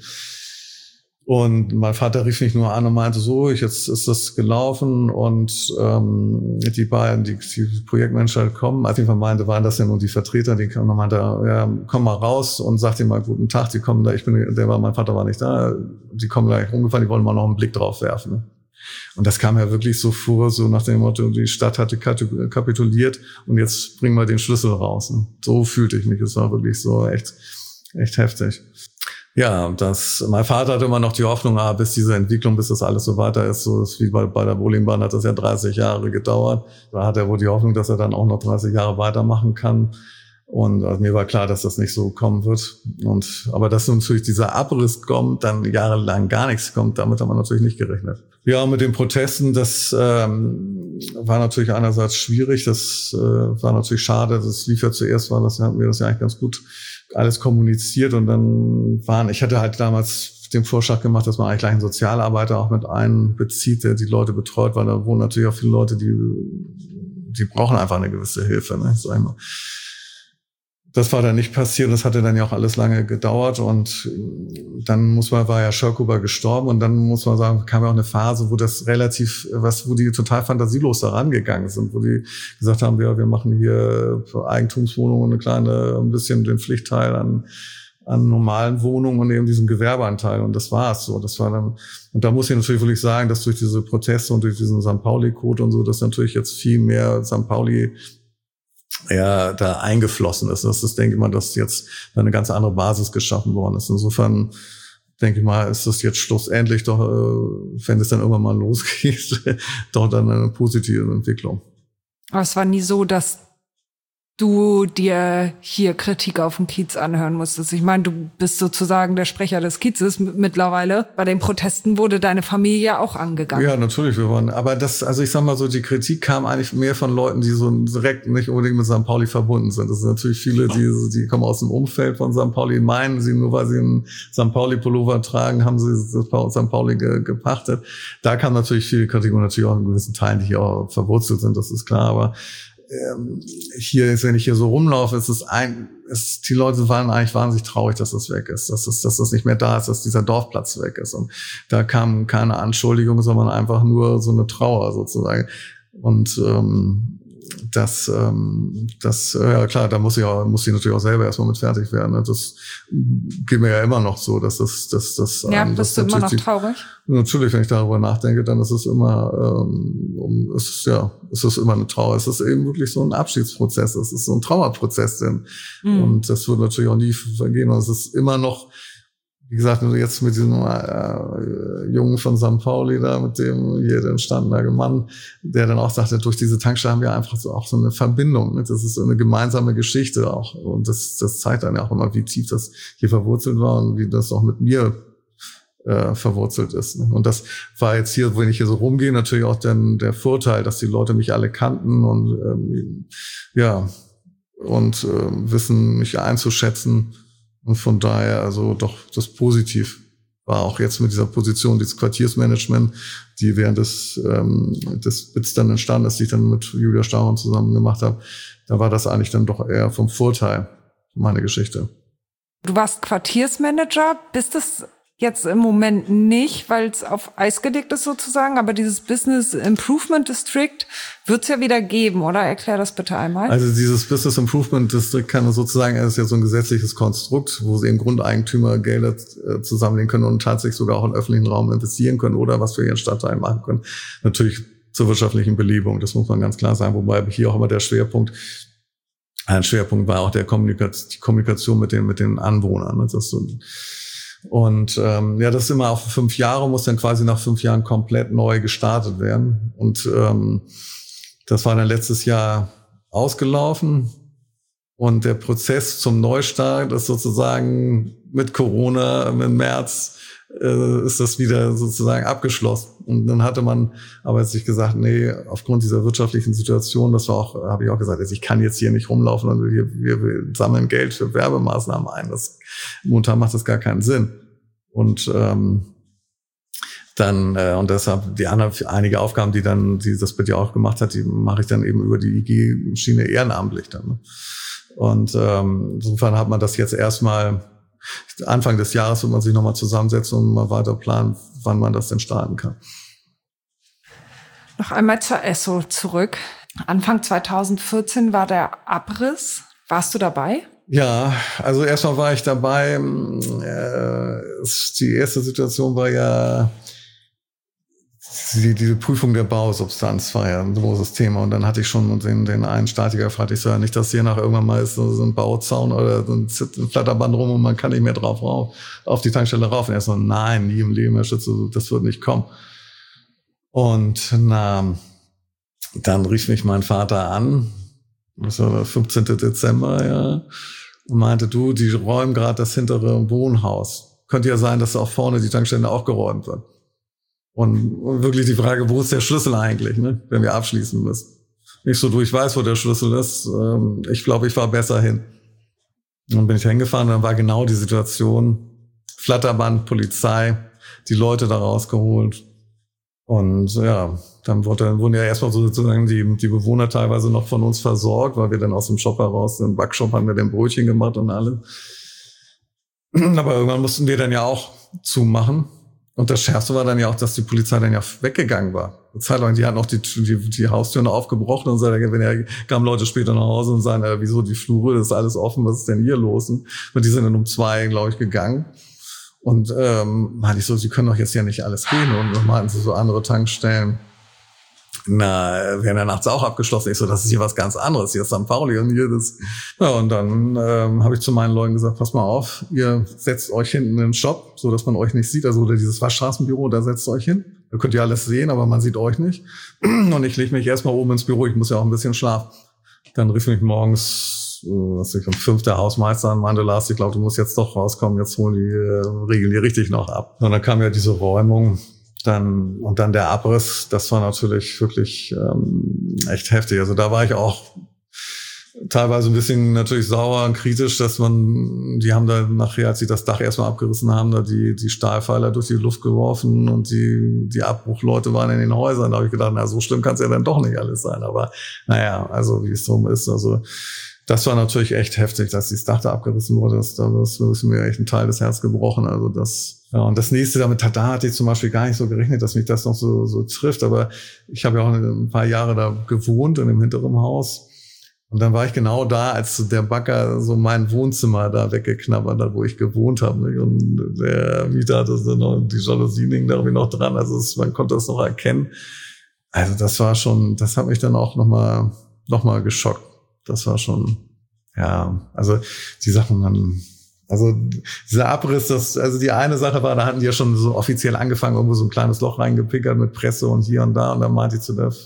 Und mein Vater rief mich nur an und meinte so, ich, jetzt ist das gelaufen und ähm, die beiden, die, die Projektmanager kommen, als ich meinte, waren das ja nur die Vertreter, die kamen und meinte, ja, komm mal raus und sag dir mal guten Tag, die kommen da, ich bin, der war, mein Vater war nicht da, die kommen gleich rumgefahren, die wollen mal noch einen Blick drauf werfen. Und das kam ja wirklich so vor, so nach dem Motto, die Stadt hatte kapituliert und jetzt bringen wir den Schlüssel raus. Ne? So fühlte ich mich, es war wirklich so echt, echt heftig. Ja, das, mein Vater hatte immer noch die Hoffnung, ah, bis diese Entwicklung, bis das alles so weiter ist, so ist wie bei, bei der Bowlingbahn hat das ja dreißig Jahre gedauert. Da hat er wohl die Hoffnung, dass er dann auch noch dreißig Jahre weitermachen kann. Und also mir war klar, dass das nicht so kommen wird. Und, aber dass natürlich dieser Abriss kommt, dann jahrelang gar nichts kommt, damit haben wir natürlich nicht gerechnet. Ja, mit den Protesten, das ähm, war natürlich einerseits schwierig, das äh, war natürlich schade, das lief ja zuerst, war das, hatten wir das ja eigentlich ganz gut alles kommuniziert und dann waren, ich hatte halt damals den Vorschlag gemacht, dass man eigentlich gleich einen Sozialarbeiter auch mit einbezieht, der die Leute betreut, weil da wohnen natürlich auch viele Leute, die die brauchen einfach eine gewisse Hilfe, ne, sag ich mal. Das war dann nicht passiert. Das hatte dann ja auch alles lange gedauert. Und dann muss man, war ja Schörkuber gestorben. Und dann muss man sagen, kam ja auch eine Phase, wo das relativ, was, wo die total fantasielos da rangegangen sind, wo die gesagt haben, ja, wir machen hier für Eigentumswohnungen eine kleine, ein bisschen den Pflichtteil an, an normalen Wohnungen und eben diesen Gewerbeanteil. Und das war's so. Das war dann, und da muss ich natürlich wirklich sagen, dass durch diese Proteste und durch diesen Sankt Pauli-Code und so, dass natürlich jetzt viel mehr Sankt Pauli ja da eingeflossen ist. Das ist, denke ich mal, dass jetzt eine ganz andere Basis geschaffen worden ist. Insofern denke ich mal, ist das jetzt schlussendlich doch, wenn es dann irgendwann mal losgeht, doch dann eine positive Entwicklung. Aber es war nie so, dass du dir hier Kritik auf den Kiez anhören musstest. Ich meine, du bist sozusagen der Sprecher des Kiezes mittlerweile. Bei den Protesten wurde deine Familie auch angegangen. Ja, natürlich. Wir waren, aber das, also ich sag mal so, die Kritik kam eigentlich mehr von Leuten, die so direkt nicht unbedingt mit Sankt Pauli verbunden sind. Das sind natürlich viele, die, die kommen aus dem Umfeld von Sankt Pauli, meinen sie, nur weil sie einen Sankt Pauli-Pullover tragen, haben sie Sankt Pauli ge, gepachtet. Da kam natürlich viel Kritik und natürlich auch in gewissen Teilen, die hier auch verwurzelt sind, das ist klar, aber hier ist, wenn ich hier so rumlaufe, ist es ein, ist, die Leute waren eigentlich wahnsinnig traurig, dass das weg ist, dass das, dass das nicht mehr da ist, dass dieser Dorfplatz weg ist. Und da kam keine Anschuldigung, sondern einfach nur so eine Trauer sozusagen. Und ähm, das, ähm, das, ja klar, da muss ich auch, muss ich natürlich auch selber erstmal mit fertig werden. Ne? Das geht mir ja immer noch so, dass das, dass das. Ja, ähm, bist du immer noch die, traurig? Natürlich, wenn ich darüber nachdenke, dann ist es immer, ähm, um, es ist ja, es ist immer eine Trauer. Es ist eben wirklich so ein Abschiedsprozess. Es ist so ein Trauerprozess, denn mhm. und das wird natürlich auch nie vergehen. Und es ist immer noch, wie gesagt, jetzt mit diesem äh, Jungen von Sankt Pauli da, mit dem hier entstandener Mann, der dann auch sagte, durch diese Tankstelle haben wir einfach so auch so eine Verbindung. Ne? Das ist so eine gemeinsame Geschichte auch. Und das, das zeigt dann ja auch immer, wie tief das hier verwurzelt war und wie das auch mit mir äh, verwurzelt ist. Ne? Und das war jetzt hier, wenn ich hier so rumgehe, natürlich auch dann der Vorteil, dass die Leute mich alle kannten und ähm, ja und äh, wissen, mich einzuschätzen. Und von daher, also doch das positiv war auch jetzt mit dieser Position, dieses Quartiersmanagement, die während des, ähm, des B I T S dann entstanden ist, die ich dann mit Julia Stauern zusammen gemacht habe. Da war das eigentlich dann doch eher vom Vorteil, meine Geschichte. Du warst Quartiersmanager, bist es jetzt im Moment nicht, weil es auf Eis gelegt ist sozusagen, aber dieses Business Improvement District wird es ja wieder geben, oder? Erklär das bitte einmal. Also dieses Business Improvement District kann sozusagen, es ist ja so ein gesetzliches Konstrukt, wo sie eben Grundeigentümer Gelder äh, zusammenlegen können und tatsächlich sogar auch in öffentlichen Raum investieren können oder was für ihren Stadtteil machen können. Natürlich zur wirtschaftlichen Belebung, das muss man ganz klar sagen, wobei hier auch immer der Schwerpunkt, ein Schwerpunkt war auch der Kommunikation, die Kommunikation mit den, mit den Anwohnern. Das ist so. Und ähm, ja, das ist immer auf fünf Jahre, muss dann quasi nach fünf Jahren komplett neu gestartet werden. Und ähm, das war dann letztes Jahr ausgelaufen. Und der Prozess zum Neustart ist sozusagen mit Corona im März äh, ist das wieder sozusagen abgeschlossen. Und dann hatte man aber sich gesagt, nee, aufgrund dieser wirtschaftlichen Situation, das war auch, habe ich auch gesagt, also ich kann jetzt hier nicht rumlaufen und wir, wir, wir sammeln Geld für Werbemaßnahmen ein. Das momentan macht das gar keinen Sinn. Und ähm, dann äh, und deshalb die anderen einige Aufgaben, die dann die das B I T ja auch gemacht hat, die mache ich dann eben über die I G-Schiene ehrenamtlich dann. Ne? Und ähm, insofern hat man das jetzt erstmal Anfang des Jahres, wird man sich nochmal zusammensetzen und mal weiter planen, wann man das denn starten kann. Noch einmal zur Esso zurück. Anfang zweitausendvierzehn war der Abriss. Warst du dabei? Ja, also erstmal war ich dabei. Äh, die erste Situation war ja die, diese Prüfung der Bausubstanz war ja ein großes Thema. Und dann hatte ich schon den, den einen Statiker gefragt, ich so, ja nicht, dass hier nach irgendwann mal ist so ein Bauzaun oder so ein Flatterband rum und man kann nicht mehr drauf rauf, auf die Tankstelle rauf. Und er so, nein, nie im Leben, Herr Schütze, das wird nicht kommen. Und na, dann rief mich mein Vater an, das war der fünfzehnten Dezember, ja, und meinte, du, die räumen gerade das hintere Wohnhaus. Könnte ja sein, dass auch vorne die Tankstelle auch geräumt wird. Und, und wirklich die Frage, wo ist der Schlüssel eigentlich, ne, wenn wir abschließen müssen. Nicht so, du, ich weiß, wo der Schlüssel ist. Ähm, ich glaube, ich war besser hin. Und dann bin ich hingefahren und dann war genau die Situation, Flatterband, Polizei, die Leute da rausgeholt. Und ja, dann wurde, dann wurden ja erstmal sozusagen die, die Bewohner teilweise noch von uns versorgt, weil wir dann aus dem Shop heraus, im Backshop haben wir dann Brötchen gemacht und alles. Aber irgendwann mussten wir dann ja auch zumachen. Und das Schärfste war dann ja auch, dass die Polizei dann ja weggegangen war. Eine Zeit lang, die hatten auch die, die, die Haustüren aufgebrochen und so, wenn ja, kamen Leute später nach Hause und sagen, äh, wieso die Flure, das ist alles offen, was ist denn hier los? Und die sind dann um zwei, glaube ich, gegangen. Und ähm, meinte ich so, sie können doch jetzt ja nicht alles gehen. Und dann meinten sie so, andere Tankstellen, na, werden ja nachts auch abgeschlossen. Ich so, das ist hier was ganz anderes. Hier ist Sankt Pauli und hier das. Ja, und dann ähm, habe ich zu meinen Leuten gesagt, pass mal auf, ihr setzt euch hinten in den Shop, so dass man euch nicht sieht. Also oder dieses Waschstraßenbüro, da setzt euch hin. Da könnt ihr alles sehen, aber man sieht euch nicht. Und ich lege mich erstmal oben ins Büro. Ich muss ja auch ein bisschen schlafen. Dann rief mich morgens, was ich um fünf der Hausmeister an, meinte, Lars, ich glaube, du musst jetzt doch rauskommen. Jetzt holen die äh, regeln die richtig noch ab. Und dann kam ja diese Räumung. Dann, und dann der Abriss, das war natürlich wirklich ähm, echt heftig. Also da war ich auch teilweise ein bisschen natürlich sauer und kritisch, dass man, die haben da nachher, als sie das Dach erstmal abgerissen haben, da die, die Stahlpfeiler durch die Luft geworfen und die, die Abbruchleute waren in den Häusern. Da habe ich gedacht, na, so schlimm kann es ja dann doch nicht alles sein. Aber naja, also wie es so ist, also das war natürlich echt heftig, dass das Dach da abgerissen wurde. Das, das ist mir echt ein Teil des Herzens gebrochen. Also das, ja, und das nächste, damit da hatte ich zum Beispiel gar nicht so gerechnet, dass mich das noch so, so trifft. Aber ich habe ja auch ein paar Jahre da gewohnt in dem hinteren Haus. Und dann war ich genau da, als der Bagger so mein Wohnzimmer da weggeknabbert hat, wo ich gewohnt habe. Nicht? Und der Mieter hatte so noch die Jalousien hingen da irgendwie noch dran. Also es, man konnte das noch erkennen. Also das war schon, das hat mich dann auch nochmal, noch mal geschockt. Das war schon, ja, also die Sachen dann, also dieser Abriss, das, also die eine Sache war, da hatten die ja schon so offiziell angefangen, irgendwo so ein kleines Loch reingepickert mit Presse und hier und da. Und dann meinte ich zu der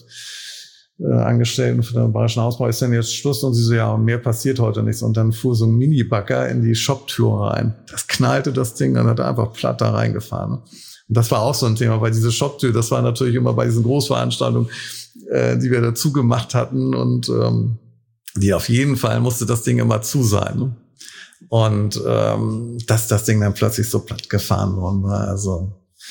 äh, Angestellten von der Bayerischen Hausbau, ist denn jetzt Schluss? Und sie so, ja, mehr passiert heute nichts. Und dann fuhr so ein Mini-Bagger in die Shoptür rein. Das knallte das Ding, dann hat er einfach platt da reingefahren. Und das war auch so ein Thema, weil diese Shoptür, das war natürlich immer bei diesen Großveranstaltungen, äh, die wir dazu gemacht hatten und ähm, die auf jeden Fall musste das Ding immer zu sein. Ne? Und ähm, dass das Ding dann plötzlich so platt gefahren worden war, also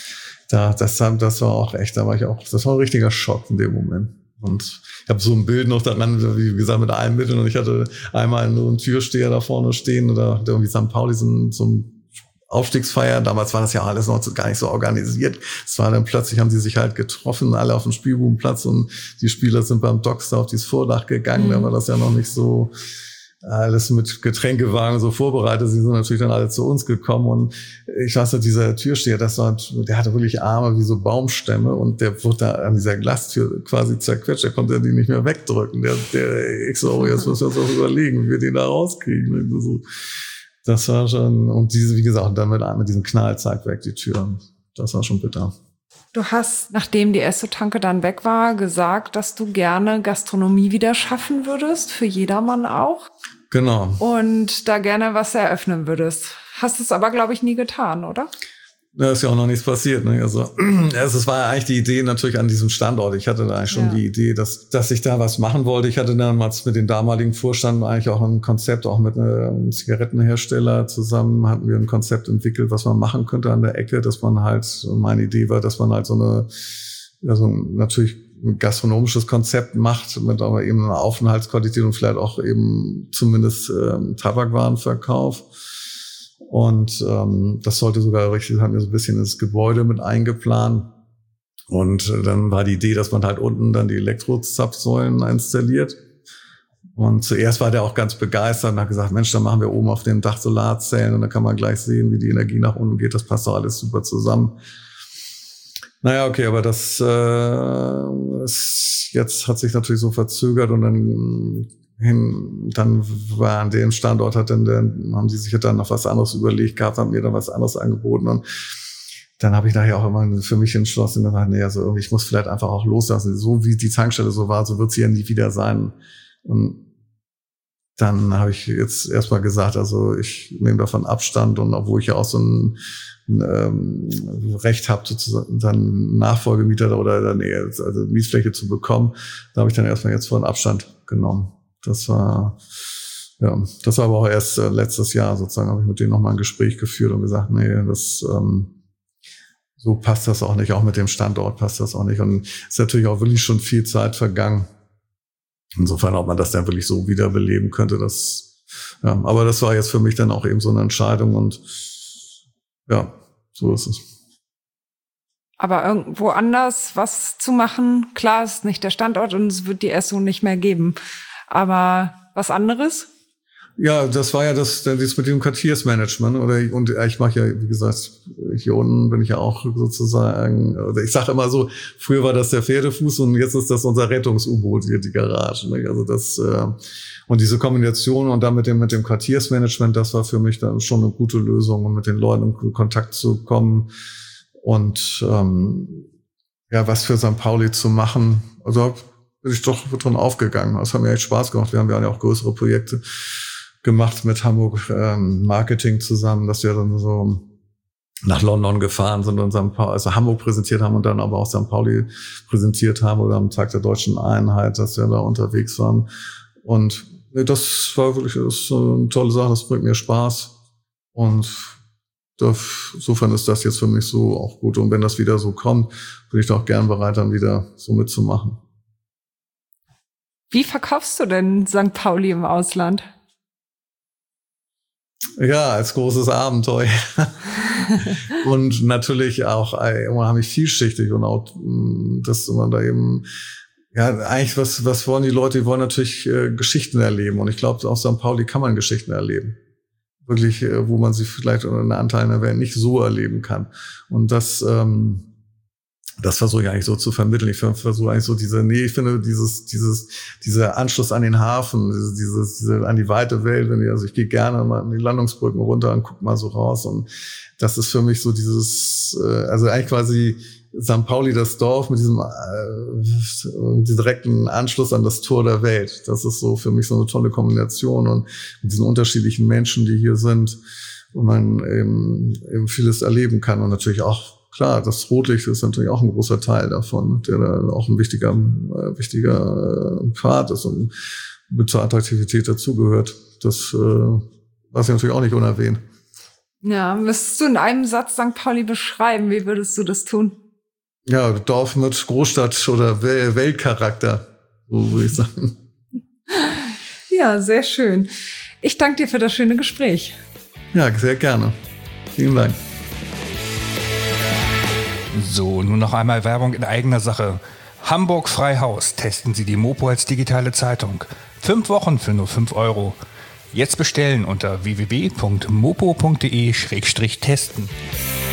da, das, das war auch echt, da war ich auch, das war ein richtiger Schock in dem Moment. Und ich habe so ein Bild noch daran, wie gesagt, mit allen Mitteln. Und ich hatte einmal nur einen Türsteher da vorne stehen oder irgendwie Sankt Pauli so ein, so ein Aufstiegsfeier. Damals war das ja alles noch gar nicht so organisiert. Es war dann plötzlich, haben sie sich halt getroffen, alle auf dem Spielbudenplatz und die Spieler sind beim Docks da auf dieses Vordach gegangen. Mhm. Da war das ja noch nicht so alles mit Getränkewagen so vorbereitet. Sie sind natürlich dann alle zu uns gekommen und ich weiß nicht, dieser Türsteher, das war, der hatte wirklich Arme wie so Baumstämme und der wurde da an dieser Glastür quasi zerquetscht. Der konnte die nicht mehr wegdrücken. Der, der, ich so, oh, jetzt müssen wir uns auch überlegen, wie wir den da rauskriegen. So. Das war schon, und diese, wie gesagt, dann mit, mit diesem Knall, zack, weg die Tür. Das war schon bitter. Du hast, nachdem die Esso-Tanke dann weg war, gesagt, dass du gerne Gastronomie wieder schaffen würdest, für jedermann auch. Genau. Und da gerne was eröffnen würdest. Hast es aber, glaube ich, nie getan, oder? Da ist ja auch noch nichts passiert. Ne? Also es war ja eigentlich die Idee natürlich an diesem Standort. Ich hatte da eigentlich schon ja. die Idee, dass dass ich da was machen wollte. Ich hatte damals mit dem damaligen Vorstand eigentlich auch ein Konzept, auch mit einem Zigarettenhersteller zusammen hatten wir ein Konzept entwickelt, was man machen könnte an der Ecke, dass man halt, meine Idee war, dass man halt so eine, also natürlich ein gastronomisches Konzept macht, mit aber eben einer Aufenthaltsqualität und vielleicht auch eben zumindest ähm, Tabakwarenverkauf. Und ähm, das sollte sogar richtig, haben wir so ein bisschen ins Gebäude mit eingeplant. Und äh, dann war die Idee, dass man halt unten dann die Elektrozapfsäulen installiert. Und zuerst war der auch ganz begeistert und hat gesagt, Mensch, dann machen wir oben auf dem Dach Solarzellen und dann kann man gleich sehen, wie die Energie nach unten geht. Das passt doch alles super zusammen. Naja, okay, aber das äh, ist, jetzt hat sich natürlich so verzögert und dann hin, dann war an dem Standort, hat dann, dann haben sie sich ja dann noch was anderes überlegt gehabt, haben mir dann was anderes angeboten und dann habe ich nachher auch immer für mich entschlossen, dann, nee, also irgendwie, ich muss vielleicht einfach auch loslassen. So wie die Tankstelle so war, so wird sie ja nie wieder sein. Und dann habe ich jetzt erstmal gesagt, also ich nehme davon Abstand und obwohl ich ja auch so ein, ein ähm, Recht habe, sozusagen dann Nachfolgemieter oder dann eher, also Mietfläche zu bekommen, da habe ich dann erstmal jetzt von Abstand genommen. Das war, ja, das war aber auch erst äh, letztes Jahr sozusagen, habe ich mit denen nochmal ein Gespräch geführt und gesagt, nee, das, ähm, so passt das auch nicht, auch mit dem Standort passt das auch nicht. Und es ist natürlich auch wirklich schon viel Zeit vergangen. Insofern, ob man das dann wirklich so wiederbeleben könnte, das, ja, aber das war jetzt für mich dann auch eben so eine Entscheidung und ja, so ist es. Aber irgendwo anders was zu machen, klar, ist nicht der Standort und es wird die Esso nicht mehr geben. Aber was anderes? Ja, das war ja das, das mit dem Quartiersmanagement, oder, und ich mache ja, wie gesagt, hier unten bin ich ja auch sozusagen, oder ich sage immer so, früher war das der Pferdefuß und jetzt ist das unser Rettungs-U-Boot hier, die Garage, ne? Also das, äh, und diese Kombination und dann mit dem, mit dem Quartiersmanagement, das war für mich dann schon eine gute Lösung, um mit den Leuten in Kontakt zu kommen und, ähm, ja, was für Sankt Pauli zu machen. Also bin ich doch drin aufgegangen. Das hat mir echt Spaß gemacht. Wir haben ja auch größere Projekte gemacht mit Hamburg ähm, Marketing zusammen, dass wir dann so nach London gefahren sind und Sankt Pauli, also Hamburg präsentiert haben und dann aber auch Sankt Pauli präsentiert haben oder am Tag der Deutschen Einheit, dass wir da unterwegs waren. Und das war wirklich das ist eine tolle Sache, das bringt mir Spaß. Und insofern ist das jetzt für mich so auch gut. Und wenn das wieder so kommt, bin ich doch gern bereit, dann wieder so mitzumachen. Wie verkaufst du denn Sankt Pauli im Ausland? Ja, als großes Abenteuer. Und natürlich auch unheimlich vielschichtig und auch, dass man da eben, ja, eigentlich, was, was wollen die Leute? Die wollen natürlich äh, Geschichten erleben. Und ich glaube, auf Sankt Pauli kann man Geschichten erleben. Wirklich, äh, wo man sie vielleicht in einer Anteil der Welt nicht so erleben kann. Und das, ähm, das versuche ich eigentlich so zu vermitteln. Ich versuche eigentlich so diese, nee, ich finde dieses, dieses, dieser Anschluss an den Hafen, dieses, dieses, diese, an die weite Welt, wenn ich, also ich gehe gerne mal an die Landungsbrücken runter und guck mal so raus. Und das ist für mich so dieses, also eigentlich quasi Sankt Pauli, das Dorf mit diesem, äh, direkten Anschluss an das Tor der Welt. Das ist so für mich so eine tolle Kombination und mit diesen unterschiedlichen Menschen, die hier sind, wo man eben, eben vieles erleben kann und natürlich auch, klar, das Rotlicht ist natürlich auch ein großer Teil davon, der da auch ein wichtiger, äh, wichtiger Pfad ist und mit zur Attraktivität dazugehört. Das äh, war ich natürlich auch nicht unerwähnt. Ja, müsstest du in einem Satz Sankt Pauli beschreiben? Wie würdest du das tun? Ja, Dorf mit Großstadt- oder Weltcharakter, so würde ich sagen. Ja, sehr schön. Ich danke dir für das schöne Gespräch. Ja, sehr gerne. Vielen Dank. So, nun noch einmal Werbung in eigener Sache. Hamburg Freihaus. Testen Sie die Mopo als digitale Zeitung. Fünf Wochen für nur fünf Euro. Jetzt bestellen unter w w w punkt mopo punkt de schrägstrich testen.